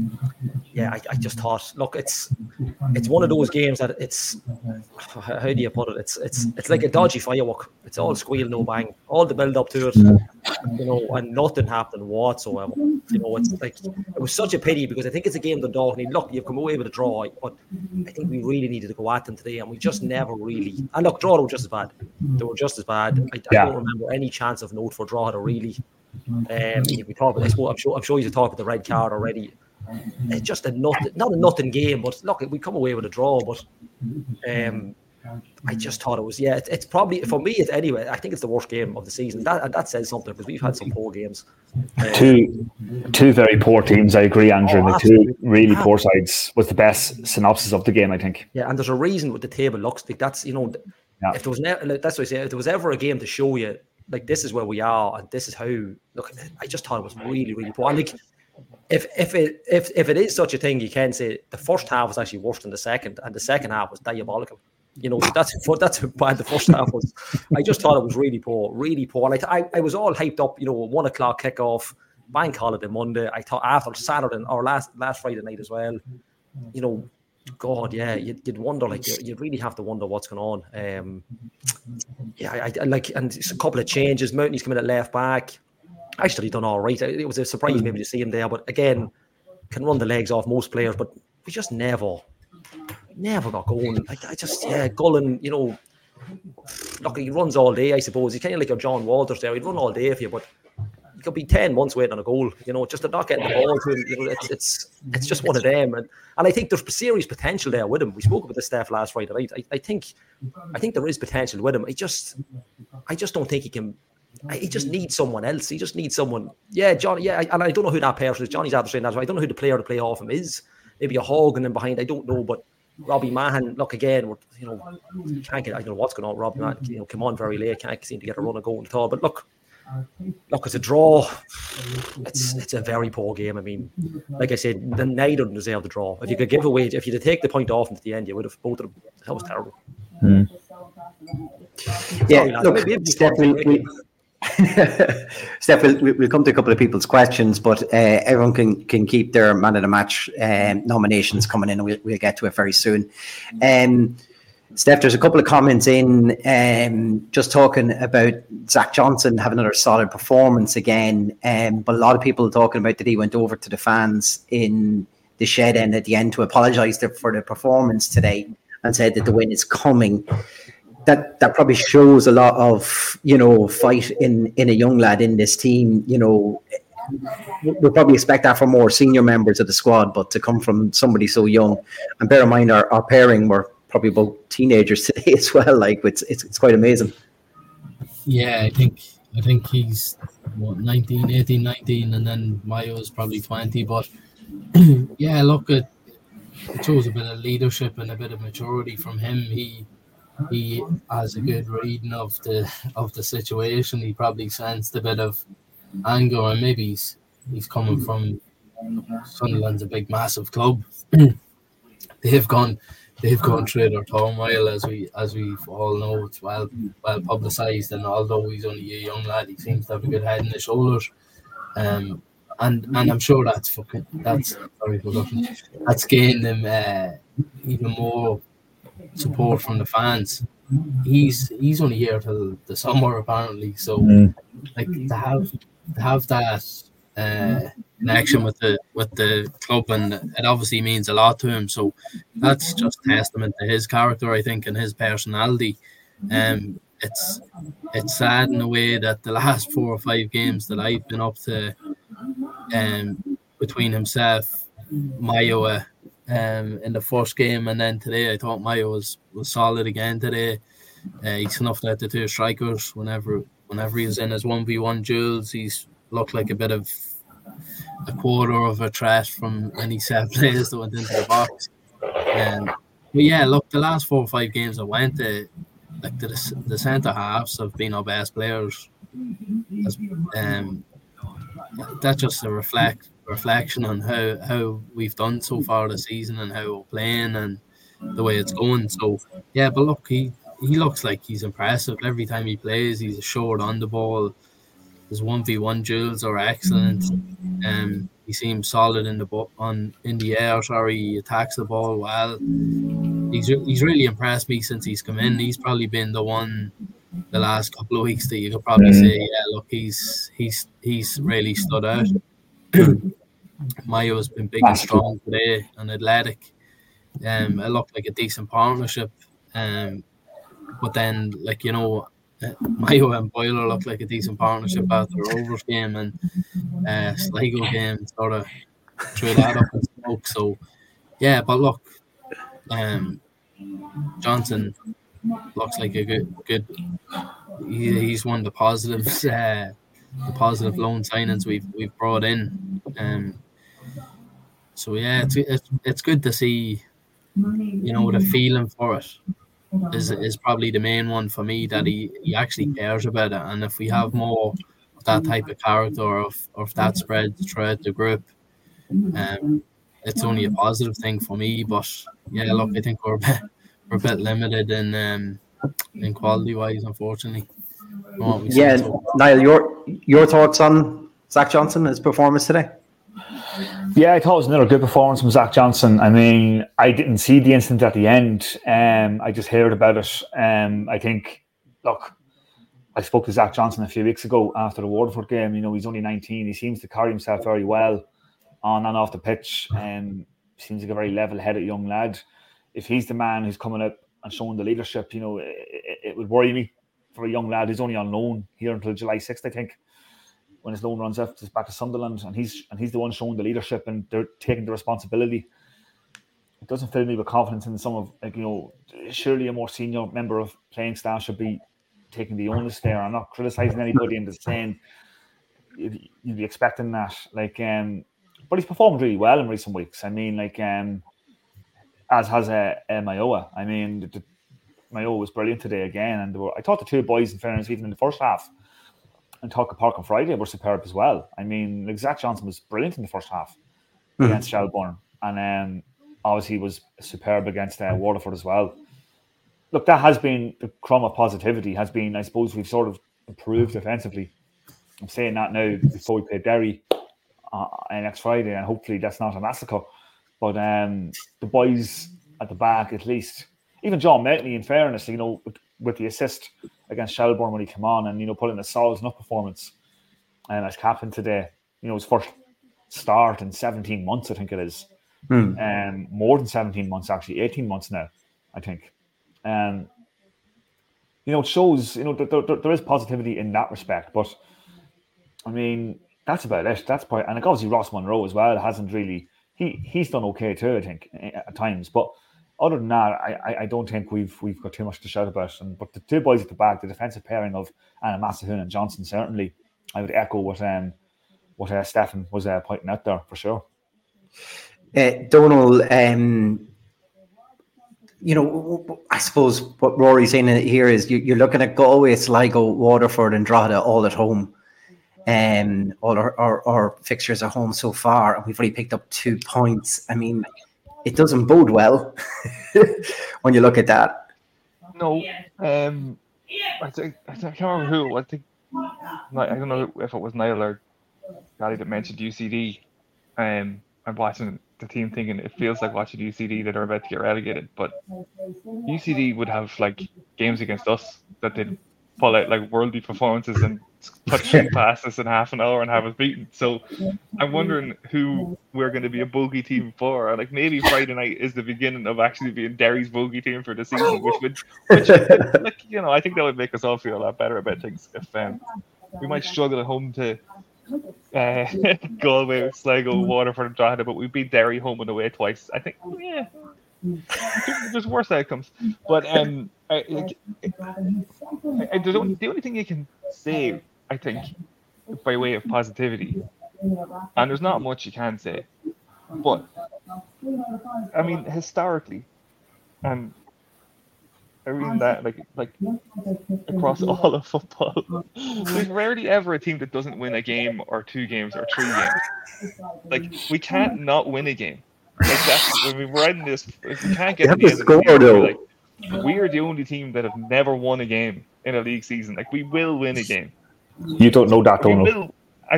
I just thought, look, it's one of those games that it's, how do you put it? It's like a dodgy firework. It's all squeal, no bang, all the build up to it, and nothing happened whatsoever. It's like, it was such a pity because I think it's a game that Dundalk need. Look, you've come away with a draw, but I think we really needed to go at them today, and we just never really. And look, draw were just as bad. They were just as bad. I don't remember any chance of note for draw. Really. We talk about, I'm sure you talk about the red card already. It's just not a nothing game, but look, we come away with a draw. But I just thought it was it's probably, for me, anyway. I think it's the worst game of the season. That says something because we've had some poor games. Two very poor teams. I agree, Andrew. The two really poor sides was the best synopsis of the game, I think. Yeah, and there's a reason what the table looks like. That's if there was that's what I say. If there was ever a game to show you, like, this is where we are and this is how. Look, I just thought it was really, really poor. And like, if it is such a thing, you can say the first half was actually worse than the second, and the second half was diabolical. That's how bad the first half was. I just thought it was really poor, really poor. And I was all hyped up, 1 o'clock kickoff, bank holiday Monday. I thought after Saturday or last Friday night as well. God, yeah, you'd wonder, like, you'd really have to wonder what's going on. I like, and a couple of changes. Mountney's coming at left back. Actually done all right. It was a surprise maybe to see him there, but again, can run the legs off most players, but we just never got going. I just, Gullen, look, he runs all day, I suppose. He's kind of like your John Walters there. He'd run all day for you, but he could be 10 months waiting on a goal, just to not getting the ball to him. It's just one of them. And I think there's serious potential there with him. We spoke about this stuff last Friday night. I think there is potential with him. I just don't think he can he just needs someone else. He just needs someone. Yeah, Johnny. Yeah, and I don't know who that person is. Johnny's after saying that. I don't know who the player to play off him is. Maybe a Hogan in behind. I don't know, but Robbie Mahan. Look again. Can't get. I don't know what's going on. Robbie Mahan. Come on very late. Can't seem to get a run of going at all. But look, it's a draw. It's a very poor game. I mean, like I said, neither of them deserve the draw. If you could give away, if you could take the point off them at the end, you would have both of them. That was terrible. Yeah, look, Steph, we'll come to a couple of people's questions, but everyone can keep their man of the match nominations coming in, and we'll get to it very soon. Steph, there's a couple of comments in just talking about Zach Johnson having another solid performance again, but a lot of people talking about that he went over to the fans in the shed end at the end to apologise for the performance today and said that the win is coming. That probably shows a lot of, fight in a young lad in this team. We'll probably expect that from more senior members of the squad, but to come from somebody so young, and bear in mind our pairing were probably both teenagers today as well. Like it's quite amazing. Yeah, I think he's 18, 19, and then Mayo's probably 20. But yeah, look, it shows a bit of leadership and a bit of maturity from him. He has a good reading of the situation. He probably sensed a bit of anger, and maybe he's coming from Sunderland's a big, massive club. They've gone through their turmoil, as we all know. It's well publicised, and although he's only a young lad, he seems to have a good head in his shoulders. And I'm sure that's gained him even more support from the fans. He's only here till the summer apparently, so like to have that connection with the club, and it obviously means a lot to him. So that's just testament to his character, I think, and his personality. It's sad in a way that the last 4 or 5 games that I've been up to, between himself, Mayo in the first game, and then today I thought Mayo was solid again today. He snuffed out the 2 strikers whenever he was in his 1v1 duels. He's looked like a bit of a quarter of a threat from any set plays that went into the box. But yeah, look, the last 4 or 5 games I went to, like the centre halves have been our best players. That's just a reflection on how we've done so far this season and how we're playing and the way it's going. So yeah, but look, he looks like he's impressive every time he plays. He's assured on the ball. His 1v1 duels are excellent. He seems solid in the air. Sorry, he attacks the ball well. He's really impressed me since he's come in. He's probably been the one the last couple of weeks that you could probably say, yeah, look, he's really stood out. Mayo's been big and strong today and athletic. It looked like a decent partnership. But then, like, Mayo and Boyler looked like a decent partnership after the Rovers game, and Sligo game sort of threw that up in smoke. So, yeah, but look, Johnson looks like a good. He's one of the positives, the positive loan signings we've brought in. So yeah, it's good to see. The feeling for it is probably the main one for me, that he actually cares about it. And if we have more of that type of character, or if that spreads throughout the group, it's only a positive thing for me. But yeah, look, I think we're a bit limited in quality wise, unfortunately. Yeah, Niall, your thoughts on Zach Johnson, his performance today? Yeah, I thought it was another good performance from Zach Johnson. I mean, I didn't see the incident at the end. I just heard about it. I think, look, I spoke to Zach Johnson a few weeks ago after the Waterford game. He's only 19. He seems to carry himself very well on and off the pitch. Seems like a very level-headed young lad. If he's the man who's coming up and showing the leadership, it would worry me for a young lad who's only on loan here until July 6th, I think, when his loan runs out, just back to Sunderland, and he's the one showing the leadership and they're taking the responsibility. It doesn't fill me with confidence in some of, surely a more senior member of playing staff should be taking the onus there. I'm not criticizing anybody and just saying you'd be expecting that. Like, but he's performed really well in recent weeks. I mean, like, as has Mayowa. I mean, Mayowa was brilliant today again, and I thought the two boys, in fairness, even in the first half, and Tucker Park on Friday were superb as well. I mean, like, Zach Johnson was brilliant in the first half against Shelbourne, and obviously was superb against Waterford as well. Look, that has been the crumb of positivity. Has been, I suppose, we've sort of improved defensively. I'm saying that now before we play Derry next Friday, and hopefully that's not a massacre. But the boys at the back, at least, even John Maitland, in fairness, you know, with the assist against Shelbourne when he came on, and, you know, put in a solid enough performance as captain today. You know, his first start in 17 months, I think it is. More than 17 months, actually, 18 months now, I think. You know, it shows, you know, there is positivity in that respect, but I mean, that's about it. That's probably, and like, obviously Ross Monroe as well hasn't really, he's done okay too, I think, at times, but other than that, I don't think we've got too much to shout about. But the two boys at the back, the defensive pairing of Anna Massahun and Johnson, certainly, I would echo what Stefan was pointing out there for sure. Donal, you know, I suppose what Rory's saying here is you're looking at Galway, Sligo, Waterford, and Drogheda all at home. All our fixtures are home so far, and we've already picked up 2 points. I mean, it doesn't bode well when you look at that. No, I can't remember who. I think I don't know if it was Niall or Gally that mentioned UCD. I'm watching the team thinking it feels like watching UCD that are about to get relegated, but UCD would have like games against us that they'd pull out like worldly performances and touch past us in half an hour and have us beaten. So I'm wondering who we're going to be a bogey team for. Or like maybe Friday night is the beginning of actually being Derry's bogey team for the season, which like, you know, I think that would make us all feel a lot better about things. If we might struggle at home to Galway, Sligo, Waterford, and Drogheda, but we beat Derry home and away twice. I think, yeah, there's worse outcomes. But the only thing you can say, I think, by way of positivity, and there's not much you can say, but I mean, historically, and I mean that like across all of football, there's rarely ever a team that doesn't win a game or 2 games or 3 games. Like, we can't not win a game. Like, that's when we were in this. If we can't get to the end of the year, like, we are the only team that have never won a game in a league season. Like, we will win a game. You don't know that, Donald.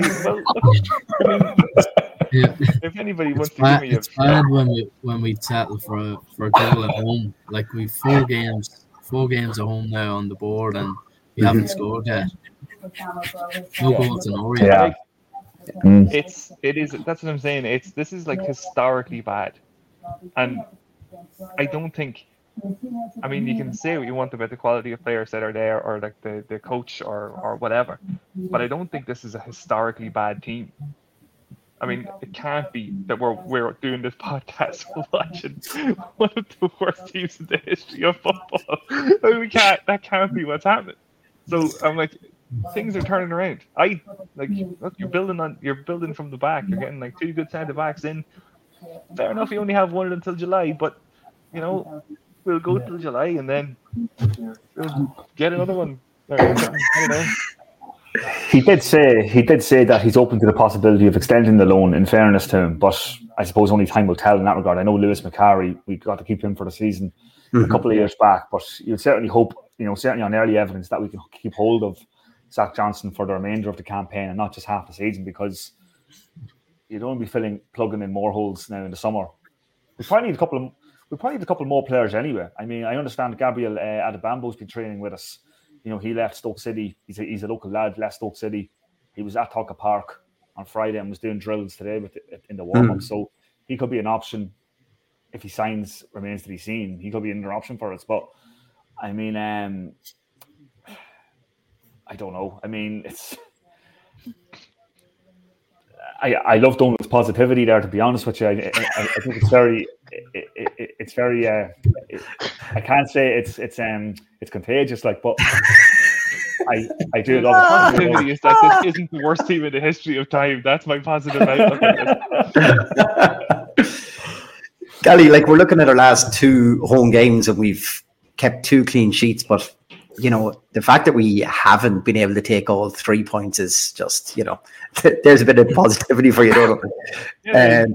If anybody wants to give me it's bad when we settle for a goal at home. Like, we've 4 games at home now on the board, and we haven't scored yet. No goals in Orient. Yeah. It is. That's what I'm saying. This is like historically bad, and I don't think. I mean, you can say what you want about the quality of players that are there, or like the coach, or whatever, but I don't think this is a historically bad team. I mean, it can't be that we're doing this podcast watching one of the worst teams in the history of football. I mean, that can't be what's happening. So I'm like, things are turning around. Look, you're building from the back. You're getting like 2 good centre backs in. Fair enough, you only have one until July, but you know, we'll go till July and then we'll get another one. I don't know. He did say that he's open to the possibility of extending the loan, in fairness to him, but I suppose only time will tell in that regard. I know Lewis McCarry, we got to keep him for the season a couple of years back, but you'd certainly hope, you know, certainly on early evidence, that we can keep hold of Zach Johnson for the remainder of the campaign and not just half the season, because you don't want to be plugging in more holes now in the summer. We probably need a couple more players anyway. I mean, I understand Gabriel Adebambo's been training with us. You know, he left Stoke City. He's a local lad, left Stoke City. He was at Tucker Park on Friday and was doing drills today in the warm-up. So he could be an option if he signs, remains to be seen. He could be another option for us. But, I mean, I don't know. I mean, it's... I love Donald's positivity there, to be honest with you. I think it's very I can't say it's contagious, like, but I do it all the time. Positivity is that this isn't the worst team in the history of time. That's my positive outlook on this. Gally, like we're looking at our last 2 home games and we've kept 2 clean sheets, but you know, the fact that we haven't been able to take all 3 points is just, you know, there's a bit of positivity for you there.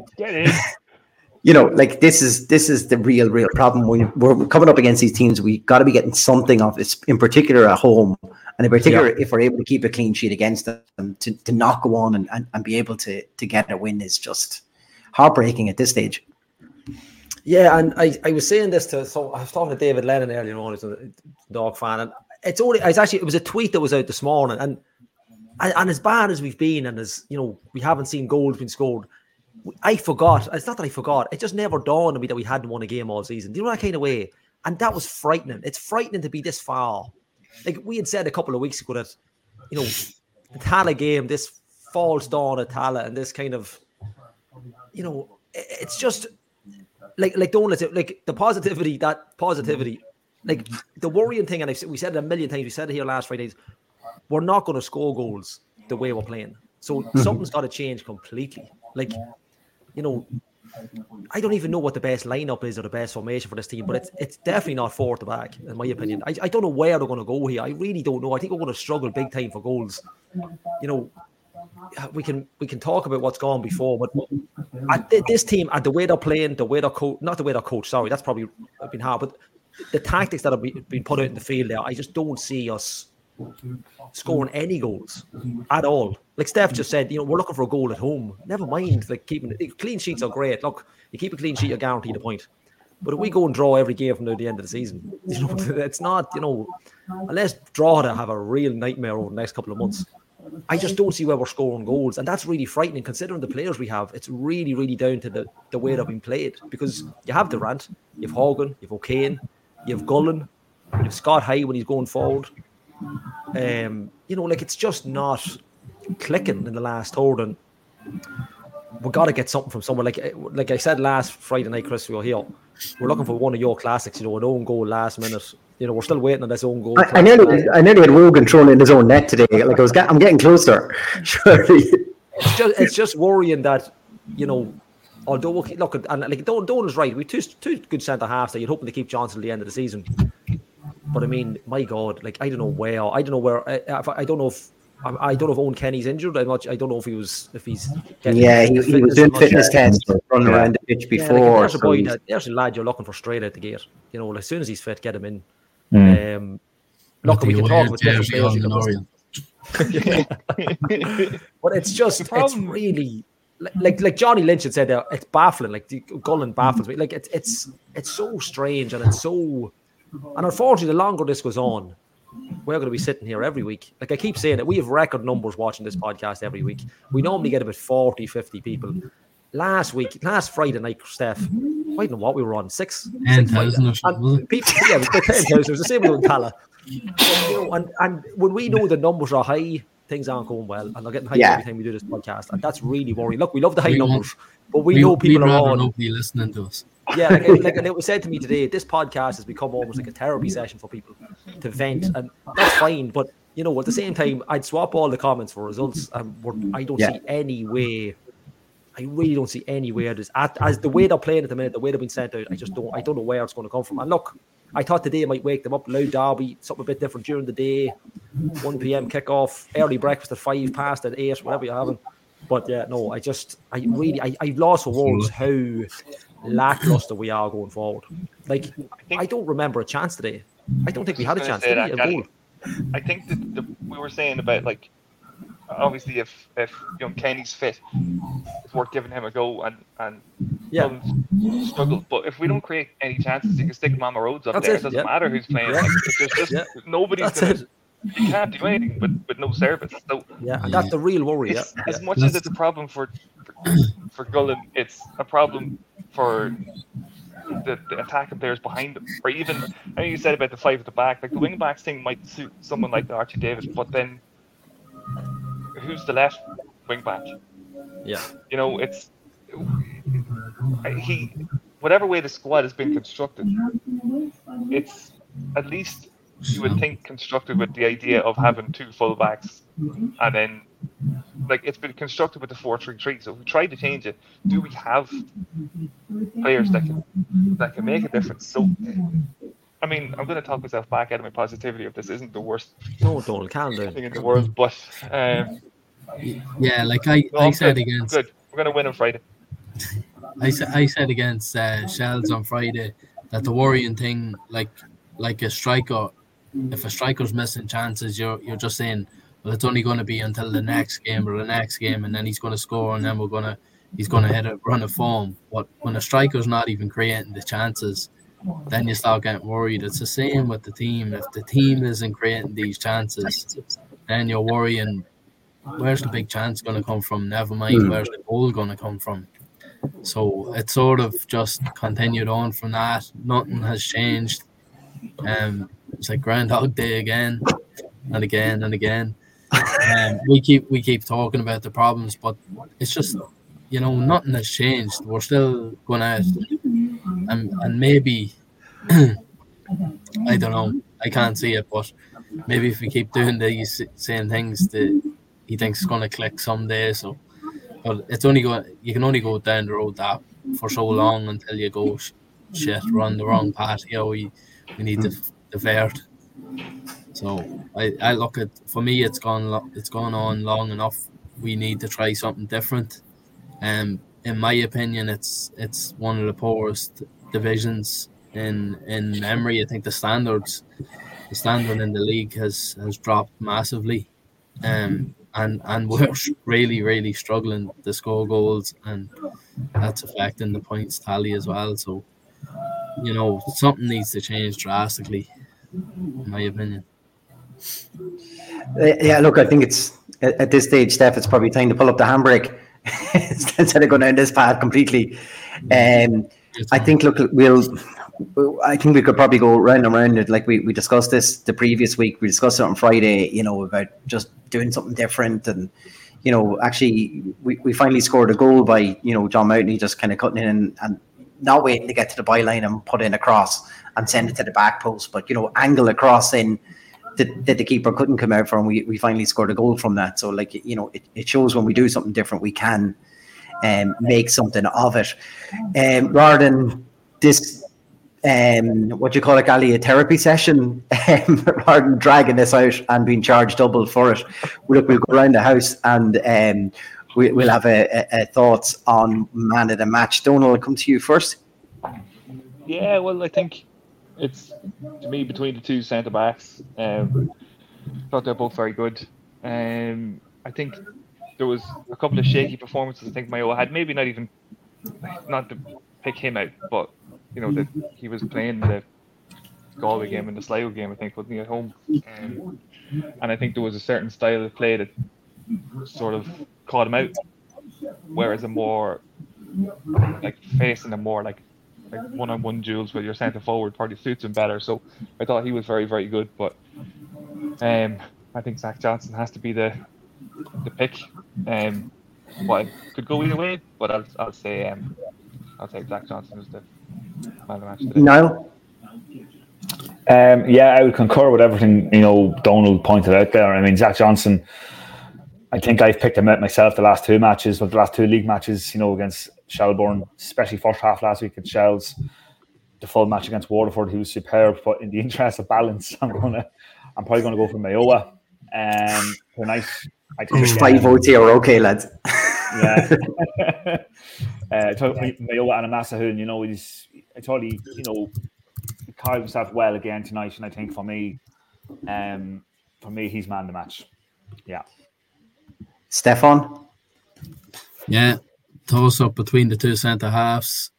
You know, like this is the real problem. When we're coming up against these teams, we got to be getting something off this, in particular at home, and in particular if we're able to keep a clean sheet against them, to not go on and be able to get a win is just heartbreaking at this stage. Yeah, and I was saying this so I was talking to David Lennon earlier on, who's a dog fan, and it was a tweet that was out this morning, and as bad as we've been, and as you know, we haven't seen goals being scored. I forgot. It's not that I forgot. It just never dawned on me that we hadn't won a game all season. Do you know that kind of way? And that was frightening. It's frightening to be this far. Like we had said a couple of weeks ago that, you know, the Tala game, this false dawn at Tala, and this kind of, you know, it's just like the positivity. Like the worrying thing, and we said it a million times. We said it here last Friday. We're not going to score goals the way we're playing. So something's got to change completely. Like, you know, I don't even know what the best lineup is or the best formation for this team, but it's definitely not 4 at the back, in my opinion. I don't know where they're going to go here. I really don't know. I think we're going to struggle big time for goals. You know, we can talk about what's gone before, but this team, at the way they're playing, the way they're not the way they're coached, sorry, that's probably been hard, but the tactics that have been put out in the field there, I just don't see us scoring any goals at all. Like Steph just said, you know, we're looking for a goal at home. Never mind, like keeping clean sheets are great. Look, you keep a clean sheet, you're guaranteed a point. But if we go and draw every game from now to the end of the season, you know, it's not, you know, unless Drogheda have a real nightmare over the next couple of months, I just don't see where we're scoring goals. And that's really frightening considering the players we have. It's really, really down to the way they've been played, because you have Durant, you have Hogan, you have O'Kane, you have Gullen, you have Scott High when he's going forward. You know, like it's just not clicking in the last third, and we've got to get something from somewhere. Like I said last Friday night, Chris, we were here. We're looking for one of your classics, you know, an own goal last minute. You know, we're still waiting on this own goal. I nearly had Wogan thrown in his own net today. Like I'm getting closer. Surely, it's just worrying that, you know, although look, and like Donald's right, we two good centre halves that you're hoping to keep Johnson at the end of the season. But I mean, my God, like I don't know where. I don't know if Owen Kenny's injured. I don't know if he's. He was doing fitness tests or running around the pitch before. There's a lad you're looking for straight out the gate. You know, as soon as he's fit, get him in. Look, we can talk about different players. But it's just, it's really like Johnny Lynch had said there. It's baffling. Like Gullen baffles me. Like it's so strange, and it's so. And unfortunately, the longer this goes on, we're going to be sitting here every week. Like I keep saying it, we have record numbers watching this podcast every week. We normally get about 40, 50 people. Last Friday night, Steph, I don't know what we were on, 10,000 or something. People, yeah, it was 10,000. It was the same with Tala. You know, and when we know the numbers are high, things aren't going well, and they're getting high every time we do this podcast, and that's really worrying. Look, we love the high numbers, but we know people are on. Nobody listening to us. Yeah, like it was said to me today, this podcast has become almost like a therapy session for people to vent, and that's fine. But you know, at the same time, I'd swap all the comments for results, and I don't see any way. I really don't see any way as the way they're playing at the minute, the way they've been sent out. I don't know where it's going to come from. And look, I thought today might wake them up. Loud derby, something a bit different during the day. 1 p.m. kickoff, early breakfast at 5 past at 8, whatever you're having. But yeah, no, I've lost for words how lackluster we are going forward. Like I don't remember a chance today. I don't think we had a chance. I think that we were saying about, like, obviously if young Kenny's fit, it's worth giving him a go, and struggle. But if we don't create any chances, you can stick Mama Rhodes up there. It doesn't matter who's playing. Yeah. Like, it's just nobody's gonna. You can't do anything with no service. So and that's the real worry. As much as it's a problem for Gullen, it's a problem for the attacking players behind them. Or even, I know you said about the 5 at the back, like the wing backs thing might suit someone like Archie Davis, but then who's the left wing back? Yeah, you know, it's whatever way the squad has been constructed, it's at least you would think constructed with the idea of having 2 fullbacks, and then like it's been constructed with the 4-3-3. So if we try to change it, do we have players that can make a difference? So I mean, I'm going to talk myself back out of my positivity if this isn't the worst Donald, calm down. thing in the world, but yeah, like I said against. Good, we're going to win on Friday. I said against Shells on Friday that the worrying thing, like a striker, if a striker's missing chances, you're just saying, well, it's only going to be until the next game, and then he's going to score, and then he's going to hit a run of form. But when a striker's not even creating the chances, then you start getting worried. It's the same with the team. If the team isn't creating these chances, then you're worrying, where's the big chance going to come from? Never mind, where's the goal going to come from? So it sort of just continued on from that. Nothing has changed. It's like Groundhog Day again and again and again. We keep talking about the problems, but it's just, nothing has changed. We're still going out, and maybe I don't know. I can't see it, but maybe if we keep doing these same things, he thinks it's going to click someday. So. But it's you can only go down the road that for so long until you go, shit, we're on the wrong path. We need to divert. So I look at, for me, it's gone on long enough. We need to try something different. In my opinion, it's one of the poorest divisions in memory. I think the standard in the league has dropped massively. And we're really, really struggling to score goals, and that's affecting the points tally as well. So, something needs to change drastically, in my opinion. Yeah, look, I think it's at this stage, Steph, it's probably time to pull up the handbrake instead of going down this path completely. I think, look, I think we could probably go round and round it. Like we discussed this the previous week. We discussed it on Friday, about just doing something different. And, actually we finally scored a goal by, John Mountney just kind of cutting in and not waiting to get to the byline and put in a cross and send it to the back post. But, angle a cross in that the keeper couldn't come out from. We finally scored a goal from that. So, like, it shows when we do something different, we can make something of it. Rather than this... what do you call it, Gally, a therapy session, rather than dragging this out and being charged double for it. We'll go around the house and we'll have a thoughts on man of the match. Donald, I'll come to you first. Yeah, well, I think it's, to me, between the 2 centre backs. Thought they're both very good. I think there was a couple of shaky performances. I think Mayo had, maybe not to pick him out, but that he was playing the Galway game and the Sligo game, I think, wasn't he, at home? And I think there was a certain style of play that sort of caught him out, whereas a more like facing a more like one-on-one duels with your centre forward probably suits him better. So I thought he was very, very good. But I think Zach Johnson has to be the pick. Well, it could go either way, but I'll say I'll take Zach Johnson as the man of the match today. Niall? Yeah, I would concur with everything Donald pointed out there. I mean, Zach Johnson, I think I've picked him out myself the last 2 league matches, against Shelbourne, especially first half last week at Shells. The full match against Waterford, he was superb. But in the interest of balance, I'm probably going to go for Mayowa. Tonight, I think 5 votes here. Okay, lads. Yeah. Mayowa and Amasahoon, I thought he carried himself well again tonight, and I think for me, he's man of the match. Yeah. Stefan? Yeah, toss up between the 2 centre halves.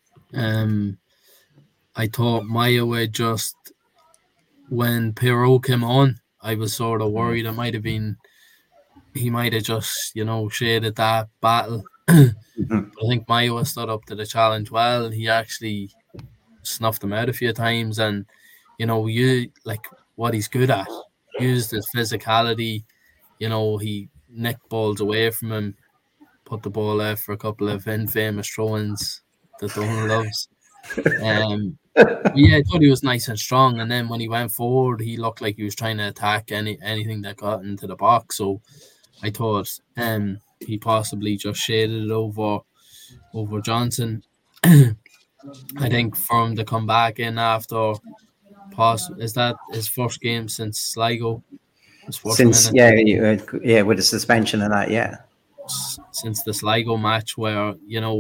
I thought Mayowa, just when Pirot came on, I was sort of worried he might have just, shaded that battle. But I think Mayowa stood up to the challenge well. He actually snuffed him out a few times, and what he's good at, used his physicality. He nicked balls away from him, put the ball out for a couple of infamous throw-ins that Donald loves. Yeah, I thought he was nice and strong, and then when he went forward, he looked like he was trying to attack anything that got into the box. So I thought he possibly just shaded it over Johnson. I think for him to come back in after is that his first game since Sligo? Since yeah, with the suspension and that, yeah. Since the Sligo match where,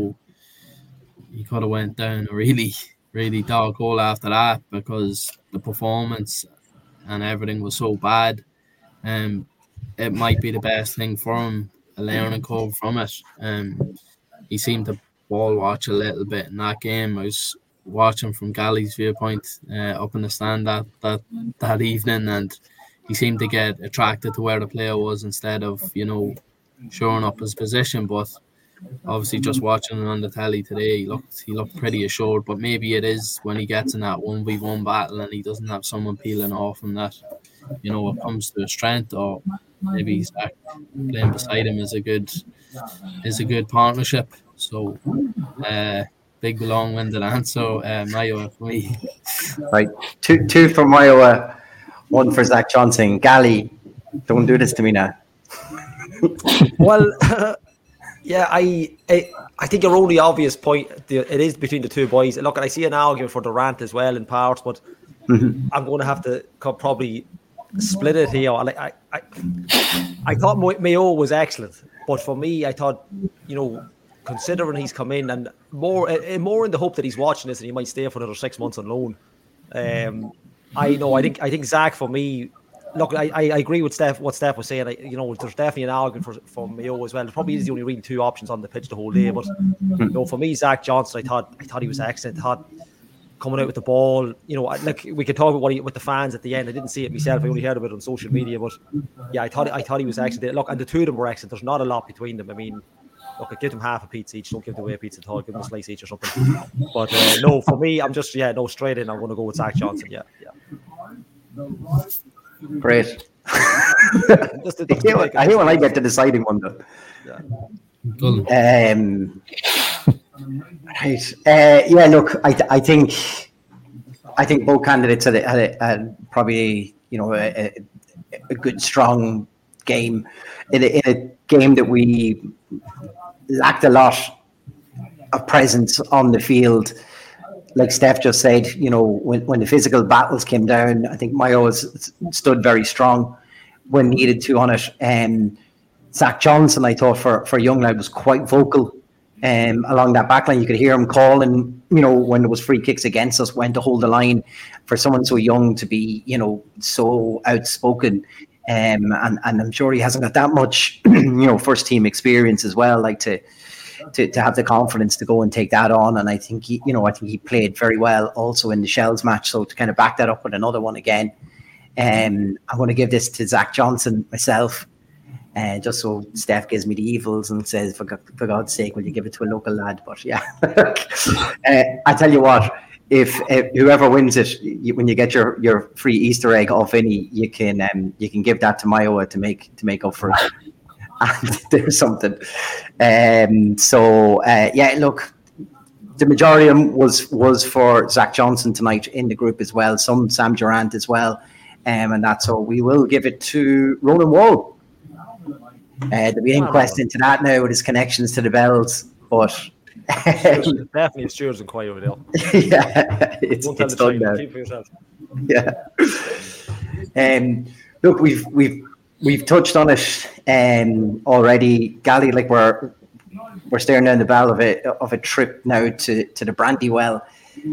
he could have went down a really, really dark hole after that because the performance and everything was so bad. It might be the best thing for him, a learning curve from it. He seemed to ball watch a little bit in that game. I was watching from Gally's viewpoint up in the stand that evening, and he seemed to get attracted to where the player was instead of, shoring up his position. But obviously just watching him on the telly today, he looked pretty assured, but maybe it is when he gets in that 1v1 battle and he doesn't have someone peeling off him that, it comes to his strength, or maybe he's playing beside him is a good partnership. So big long-winded answer, Mayo for me. Right, two for Mayo, one for Zach Johnson. Gally, don't do this to me now. Well, yeah, I think your only obvious point, it is between the two boys. Look, I see an argument for Durant as well in parts, but I'm going to have to probably split it here. I thought Mayo was excellent, but for me, I thought, considering he's come in and more in the hope that he's watching this and he might stay for another 6 months on loan. I think Zach, for me, look, I agree with what Steph was saying. There's definitely an argument for Mayo as well. It probably is the only really two options on the pitch the whole day. But for me, Zach Johnson, I thought he was excellent. I thought coming out with the ball, we could talk about with the fans at the end. I didn't see it myself. I only heard about it on social media. But yeah, I thought he was excellent. Look, and the two of them were excellent. There's not a lot between them. I mean, look, I give them half a pizza each. Don't give them away a pizza at all. Give them a slice each or something. But no, for me, I'm just straight in. I'm going to go with Zach Johnson. Yeah. Great. I hear when I get the deciding one though. Yeah. Right. Yeah. Look, I think both candidates had probably a good strong game in a game that we lacked a lot of presence on the field. Like Steph just said, when the physical battles came down, I think Mayo stood very strong when needed to on it. Zach Johnson, I thought for a young lad, was quite vocal along that back line. You could hear him calling, when there was free kicks against us, when to hold the line. For someone so young to be, so outspoken, and I'm sure he hasn't got that much, first team experience as well, like to have the confidence to go and take that on. And I think he played very well also in the Shells match. So to kind of back that up with another one again, I'm going to give this to Zach Johnson myself, just so Steph gives me the evils and says, for God's sake, will you give it to a local lad? But yeah, I tell you what, if whoever wins it, when you get your free Easter egg off any, you can give that to Mayo to make up for it. And there's something. Look, the majority of them was for Zach Johnson tonight in the group as well. Some Sam Durant as well, and that's all. We will give it to Ronan Wall. There'll be inquest into that now with his connections to the Bells, but definitely Stewards and quiet over there. Yeah, it's done now. Keep for yourself. Yeah. Look, we've touched on it already, Gally. Like we're staring down the barrel of a trip now to the Brandywell.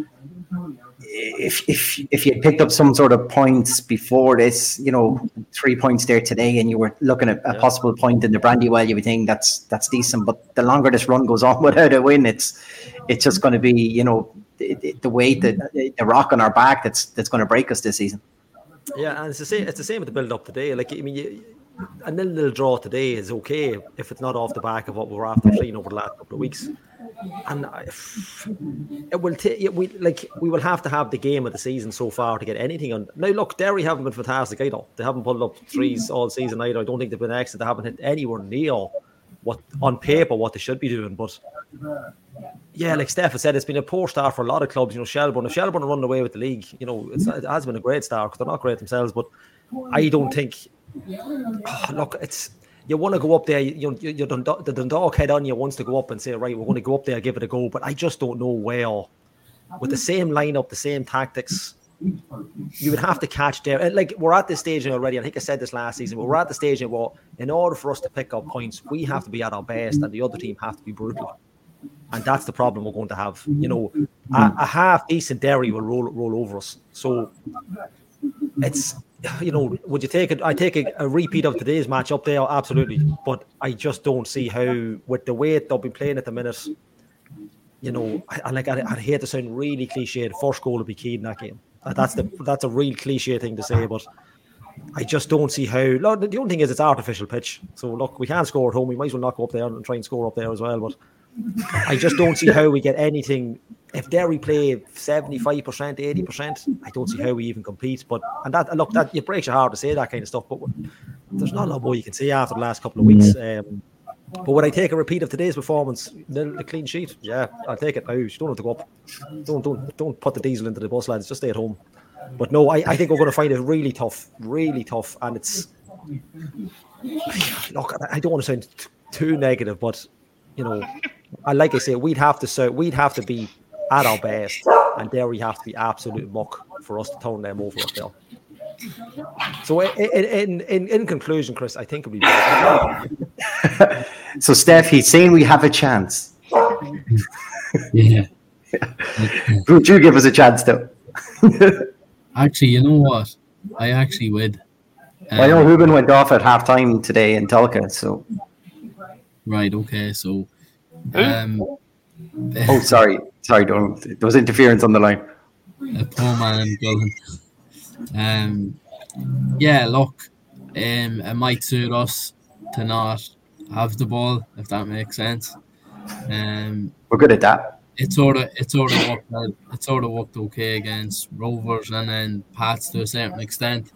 If you had picked up some sort of points before this, 3 points there today, and you were looking at a possible point in the Brandywell, you would think that's decent. But the longer this run goes on without a win, it's just going to be the weight, the rock on our back that's going to break us this season. Yeah, and it's the same with the build up today. Like, I mean, a nil-nil draw today is okay if it's not off the back of what we're after seeing over the last couple of weeks. And it will we will have to have the game of the season so far to get anything on. Now, look, Derry haven't been fantastic either. They haven't pulled up threes all season either. I don't think they've been excellent. They haven't hit anywhere near what on paper what they should be doing. But yeah, like Steph has said, it's been a poor start for a lot of clubs. You know, Shelbourne. If Shelbourne are running away with the league, you know, it has been a great start because they're not great themselves. But I don't think. Look, it's. You want to go up there, the Dundalk head on you wants to go up and say, right, we're going to go up there, give it a go. But I just don't know where, with the same lineup, the same tactics, you would have to catch there. And like, we're at this stage already. I think I said this last season. We're at the stage where, in order for us to pick up points, we have to be at our best, and the other team have to be brutal. And that's the problem we're going to have. You know, a half decent Derry will roll over us. So it's. You know, would you take it? I take a repeat of today's match up there, absolutely. But I just don't see how, with the way they've been playing at the minute, you know, I'd hate to sound really cliche. The first goal would be key in that game. That's a real cliche thing to say, but I just don't see how. Look, the only thing is it's artificial pitch. So look, we can't score at home. We might as well not go up there and try and score up there as well. But I just don't see how we get anything. If Derry play 75%, 80%, I don't see how we even compete. But that it breaks your heart to say that kind of stuff. But there's not a lot more you can say after the last couple of weeks. But would I take a repeat of today's performance? A clean sheet? Yeah, I'll take it now. You don't have to go up. Don't put the diesel into the bus, lads. Just stay at home. But no, I think we're going to find it really tough, and it's. Look, I don't want to sound too negative, but you know, like I say, we'd have to be at our best, and Derry have to be absolute muck for us to turn them over up there. So, in conclusion, Chris, I think it'll be better. So, Steph, he's saying we have a chance. Yeah. Would you give us a chance, though? Actually, you know what? I actually would. I know Ruben went off at half time today in Tulka, so. Right, okay, so. Oh, sorry, don't. There was interference on the line. Poor man, Gullen. Yeah, look, it might suit us to not have the ball, if that makes sense. We're good at that. It sort of worked okay against Rovers and then Pats to a certain extent.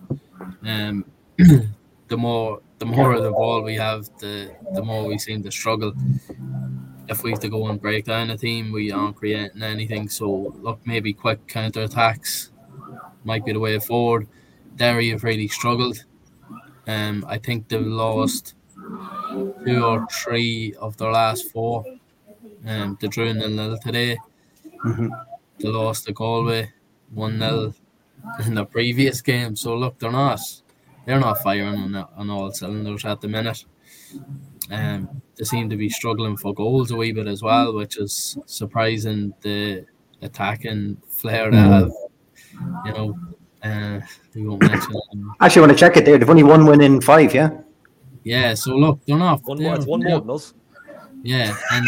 The more of the ball we have, the more we seem to struggle. If we have to go and break down a team, we aren't creating anything. So look, maybe quick counter attacks might be the way forward. Derry have really struggled. I think they've lost 2 or 3 of their last 4. They drew 0-0 today. Mm-hmm. They lost to Galway 1-0 in the previous game. So look, they're not firing on all cylinders at the minute. They seem to be struggling for goals a wee bit as well, which is surprising. The attacking flair they have, you know. We won't mention them. Actually, I want to check it there. They've only 1 win in 5, yeah? Yeah, so look, they're not. It's one more than us. Yeah, and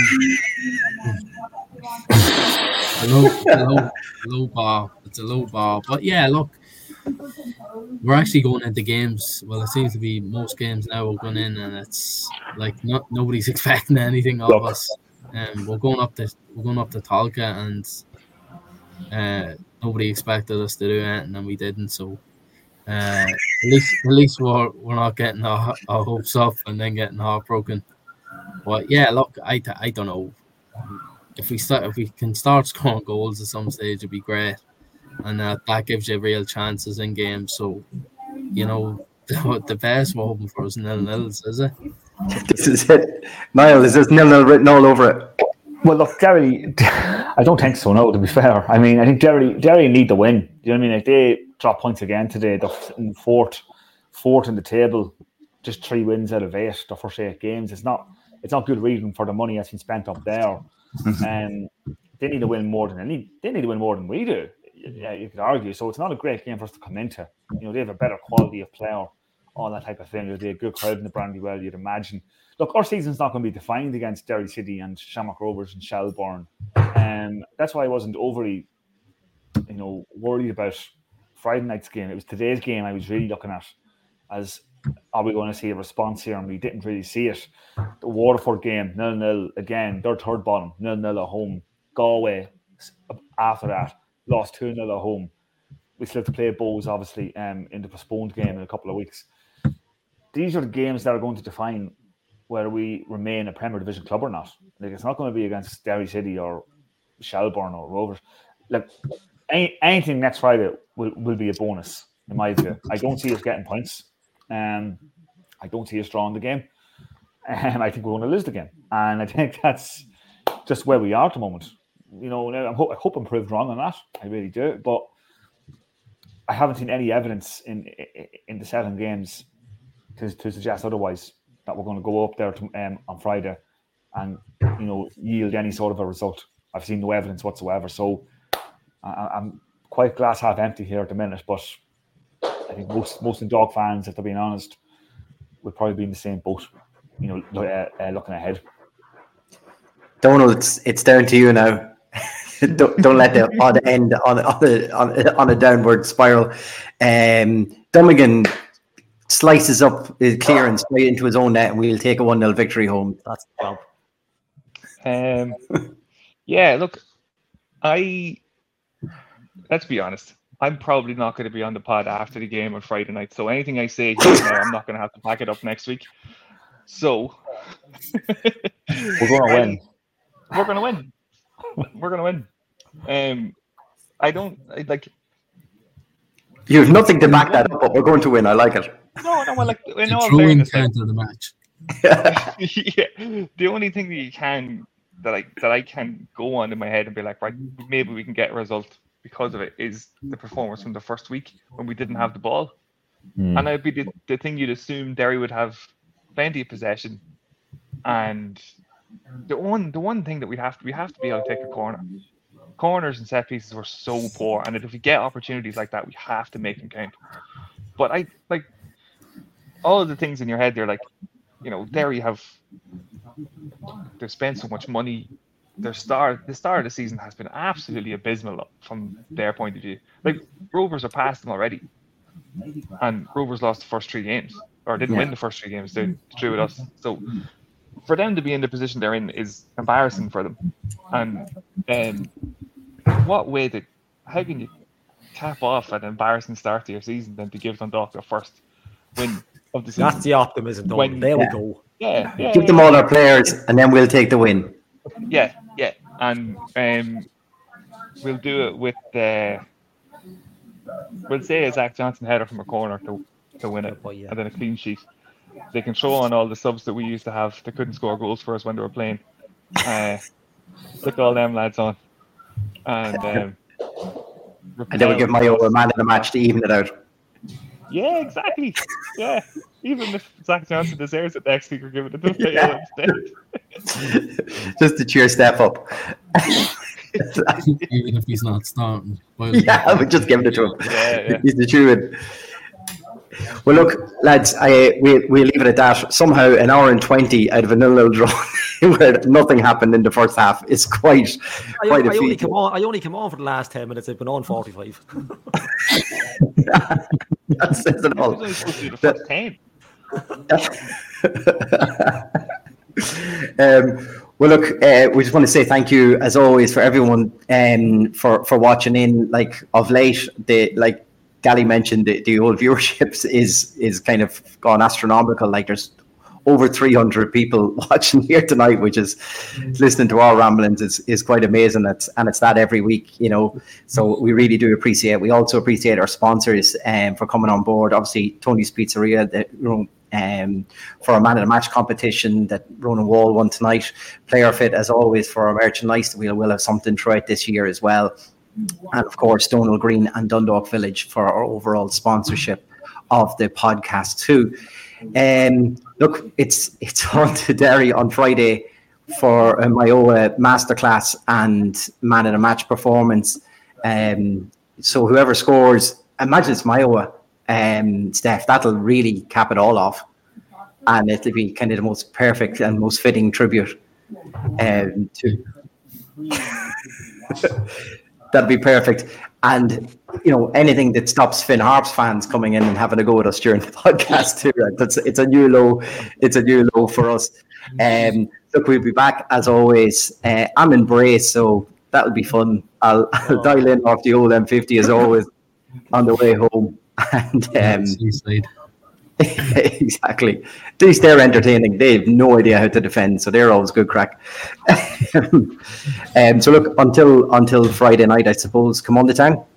a low bar. It's a low bar. But yeah, look, we're actually going into games. Well, it seems to be most games now we're going in, and it's like nobody's expecting anything of us. We're going up to Talca, and nobody expected us to do anything, and we didn't. So at least we're not getting our hopes up and then getting heartbroken. But yeah, look, I don't know. If we can start scoring goals at some stage, it'd be great, and that gives you real chances in games. So, you know, the best we're hoping for is 0-0, is it? This is it, Niall. Is this 0-0 written all over it? Well, look, Derry, I don't think so. No, to be fair, I mean, I think Derry need the win. You know what I mean? If they drop points again today, they're in fourth in the table, just 3 wins out of 8. The first 8 games. It's not good reason for the money that's been spent up there. And they need to win more than they need to win more than we do. Yeah, you could argue. So it's not a great game for us to come into. You know, they have a better quality of player, all that type of thing. They have a good crowd in the Brandywell, you'd imagine. Look, our season's not going to be defined against Derry City and Shamrock Rovers and Shelbourne. That's why I wasn't overly, worried about Friday night's game. It was today's game I was really looking at as, are we going to see a response here? And we didn't really see it. The Waterford game, 0-0 again. Their third bottom, 0-0 at home. Galway, after that, lost 2-0 at home. We still have to play Bows, obviously, in the postponed game in a couple of weeks. These are the games that are going to define whether we remain a Premier Division club or not. Like, it's not going to be against Derry City or Shelbourne or Rovers. Like, anything next Friday will be a bonus, in my view. I don't see us getting points. I don't see us drawing the game. And I think we're going to lose the game. And I think that's just where we are at the moment. You know, I hope I'm proved wrong on that. I really do. But I haven't seen any evidence in the 7 games to suggest otherwise, that we're going to go up there on Friday and, you know, yield any sort of a result. I've seen no evidence whatsoever. So I'm quite glass half empty here at the minute. But I think most Dog fans, if they're being honest, would probably be in the same boat, you know, looking ahead. Donal, it's down to you now. don't let the odd end on a downward spiral. Dummigan slices up his clearance straight into his own net, and we'll take a 1-0 victory home. That's the job. Yeah, look, let's be honest. I'm probably not going to be on the pod after the game on Friday night. So anything I say here now, I'm not going to have to pack it up next week. So we're going to win. We're going to win. We're going to win. You have nothing to back that up, but we're going to win. I like it. No, like in all true fairness, intent of the match. Yeah, the only thing that you can that I can go on in my head and be like, right, maybe we can get a result because of it is the performance from the first week when we didn't have the ball, and that'd be the thing you'd assume Derry would have plenty of possession, and the one thing that we have to be able to take a corner. Corners and set pieces were so poor, and if we get opportunities like that, we have to make them count. But I like all of the things in your head. They're like, you know, Derry they've spent so much money. The start of the season has been absolutely abysmal from their point of view. Like, Rovers are past them already, and Rovers lost the first 3 games, or didn't win the first 3 games. They drew with us. So for them to be in the position they're in is embarrassing for them. And how can you cap off an embarrassing start to your season than to give Dundalk their first win of the season? That's the optimism. There we go. Yeah. Give them all our players, and then we'll take the win. Yeah. And we'll do it with we'll say a Zach Johnson header from a corner to win it, and then a clean sheet. They can throw on all the subs that we used to have that couldn't score goals for us when they were playing. Stick all them lads on, and then we give Mayo a man of the match to even it out. Yeah, exactly. Yeah, even if Zach Johnson deserves it next week, we're giving it to Mayo instead. Just to cheer Steph up. Even if he's not starting. We're just giving it to him. Yeah. He's the true one. Well, look, lads, we'll leave it at that. Somehow, an hour and 20 out of a 0-0 draw, where nothing happened in the first half, is quite a feat. I only came on for the last 10 minutes. I've been on 45. That says it all. The first 10. Well, look, we just want to say thank you, as always, for everyone for watching in. Like, of late, Gally mentioned, the old viewership is kind of gone astronomical. Like, there's over 300 people watching here tonight, which is listening to our ramblings is quite amazing. And it's that every week, you know. So we really do appreciate it. We also appreciate our sponsors for coming on board. Obviously, Tony's Pizzeria, for our man of the match competition that Ronan Wall won tonight. Player Fit, as always, for our merchandise. We'll have something throughout this year as well. And of course, Donal Green and Dundalk Village for our overall sponsorship of the podcast too. Look, it's on to Derry on Friday for a Mayo masterclass and man of the match performance. So whoever scores, imagine it's Mayo, Steph, that'll really cap it all off, and it'll be kind of the most perfect and most fitting tribute to. That'd be perfect. And, you know, anything that stops Finn Harps fans coming in and having a go at us during the podcast too. It's a new low. It's a new low for us. Look, we'll be back as always. I'm in Brace, so that'll be fun. I'll dial in off the old M50 as always on the way home. And Exactly. At least they're entertaining. They have no idea how to defend, so they're always good crack. So look, until Friday night, I suppose. Come on the town.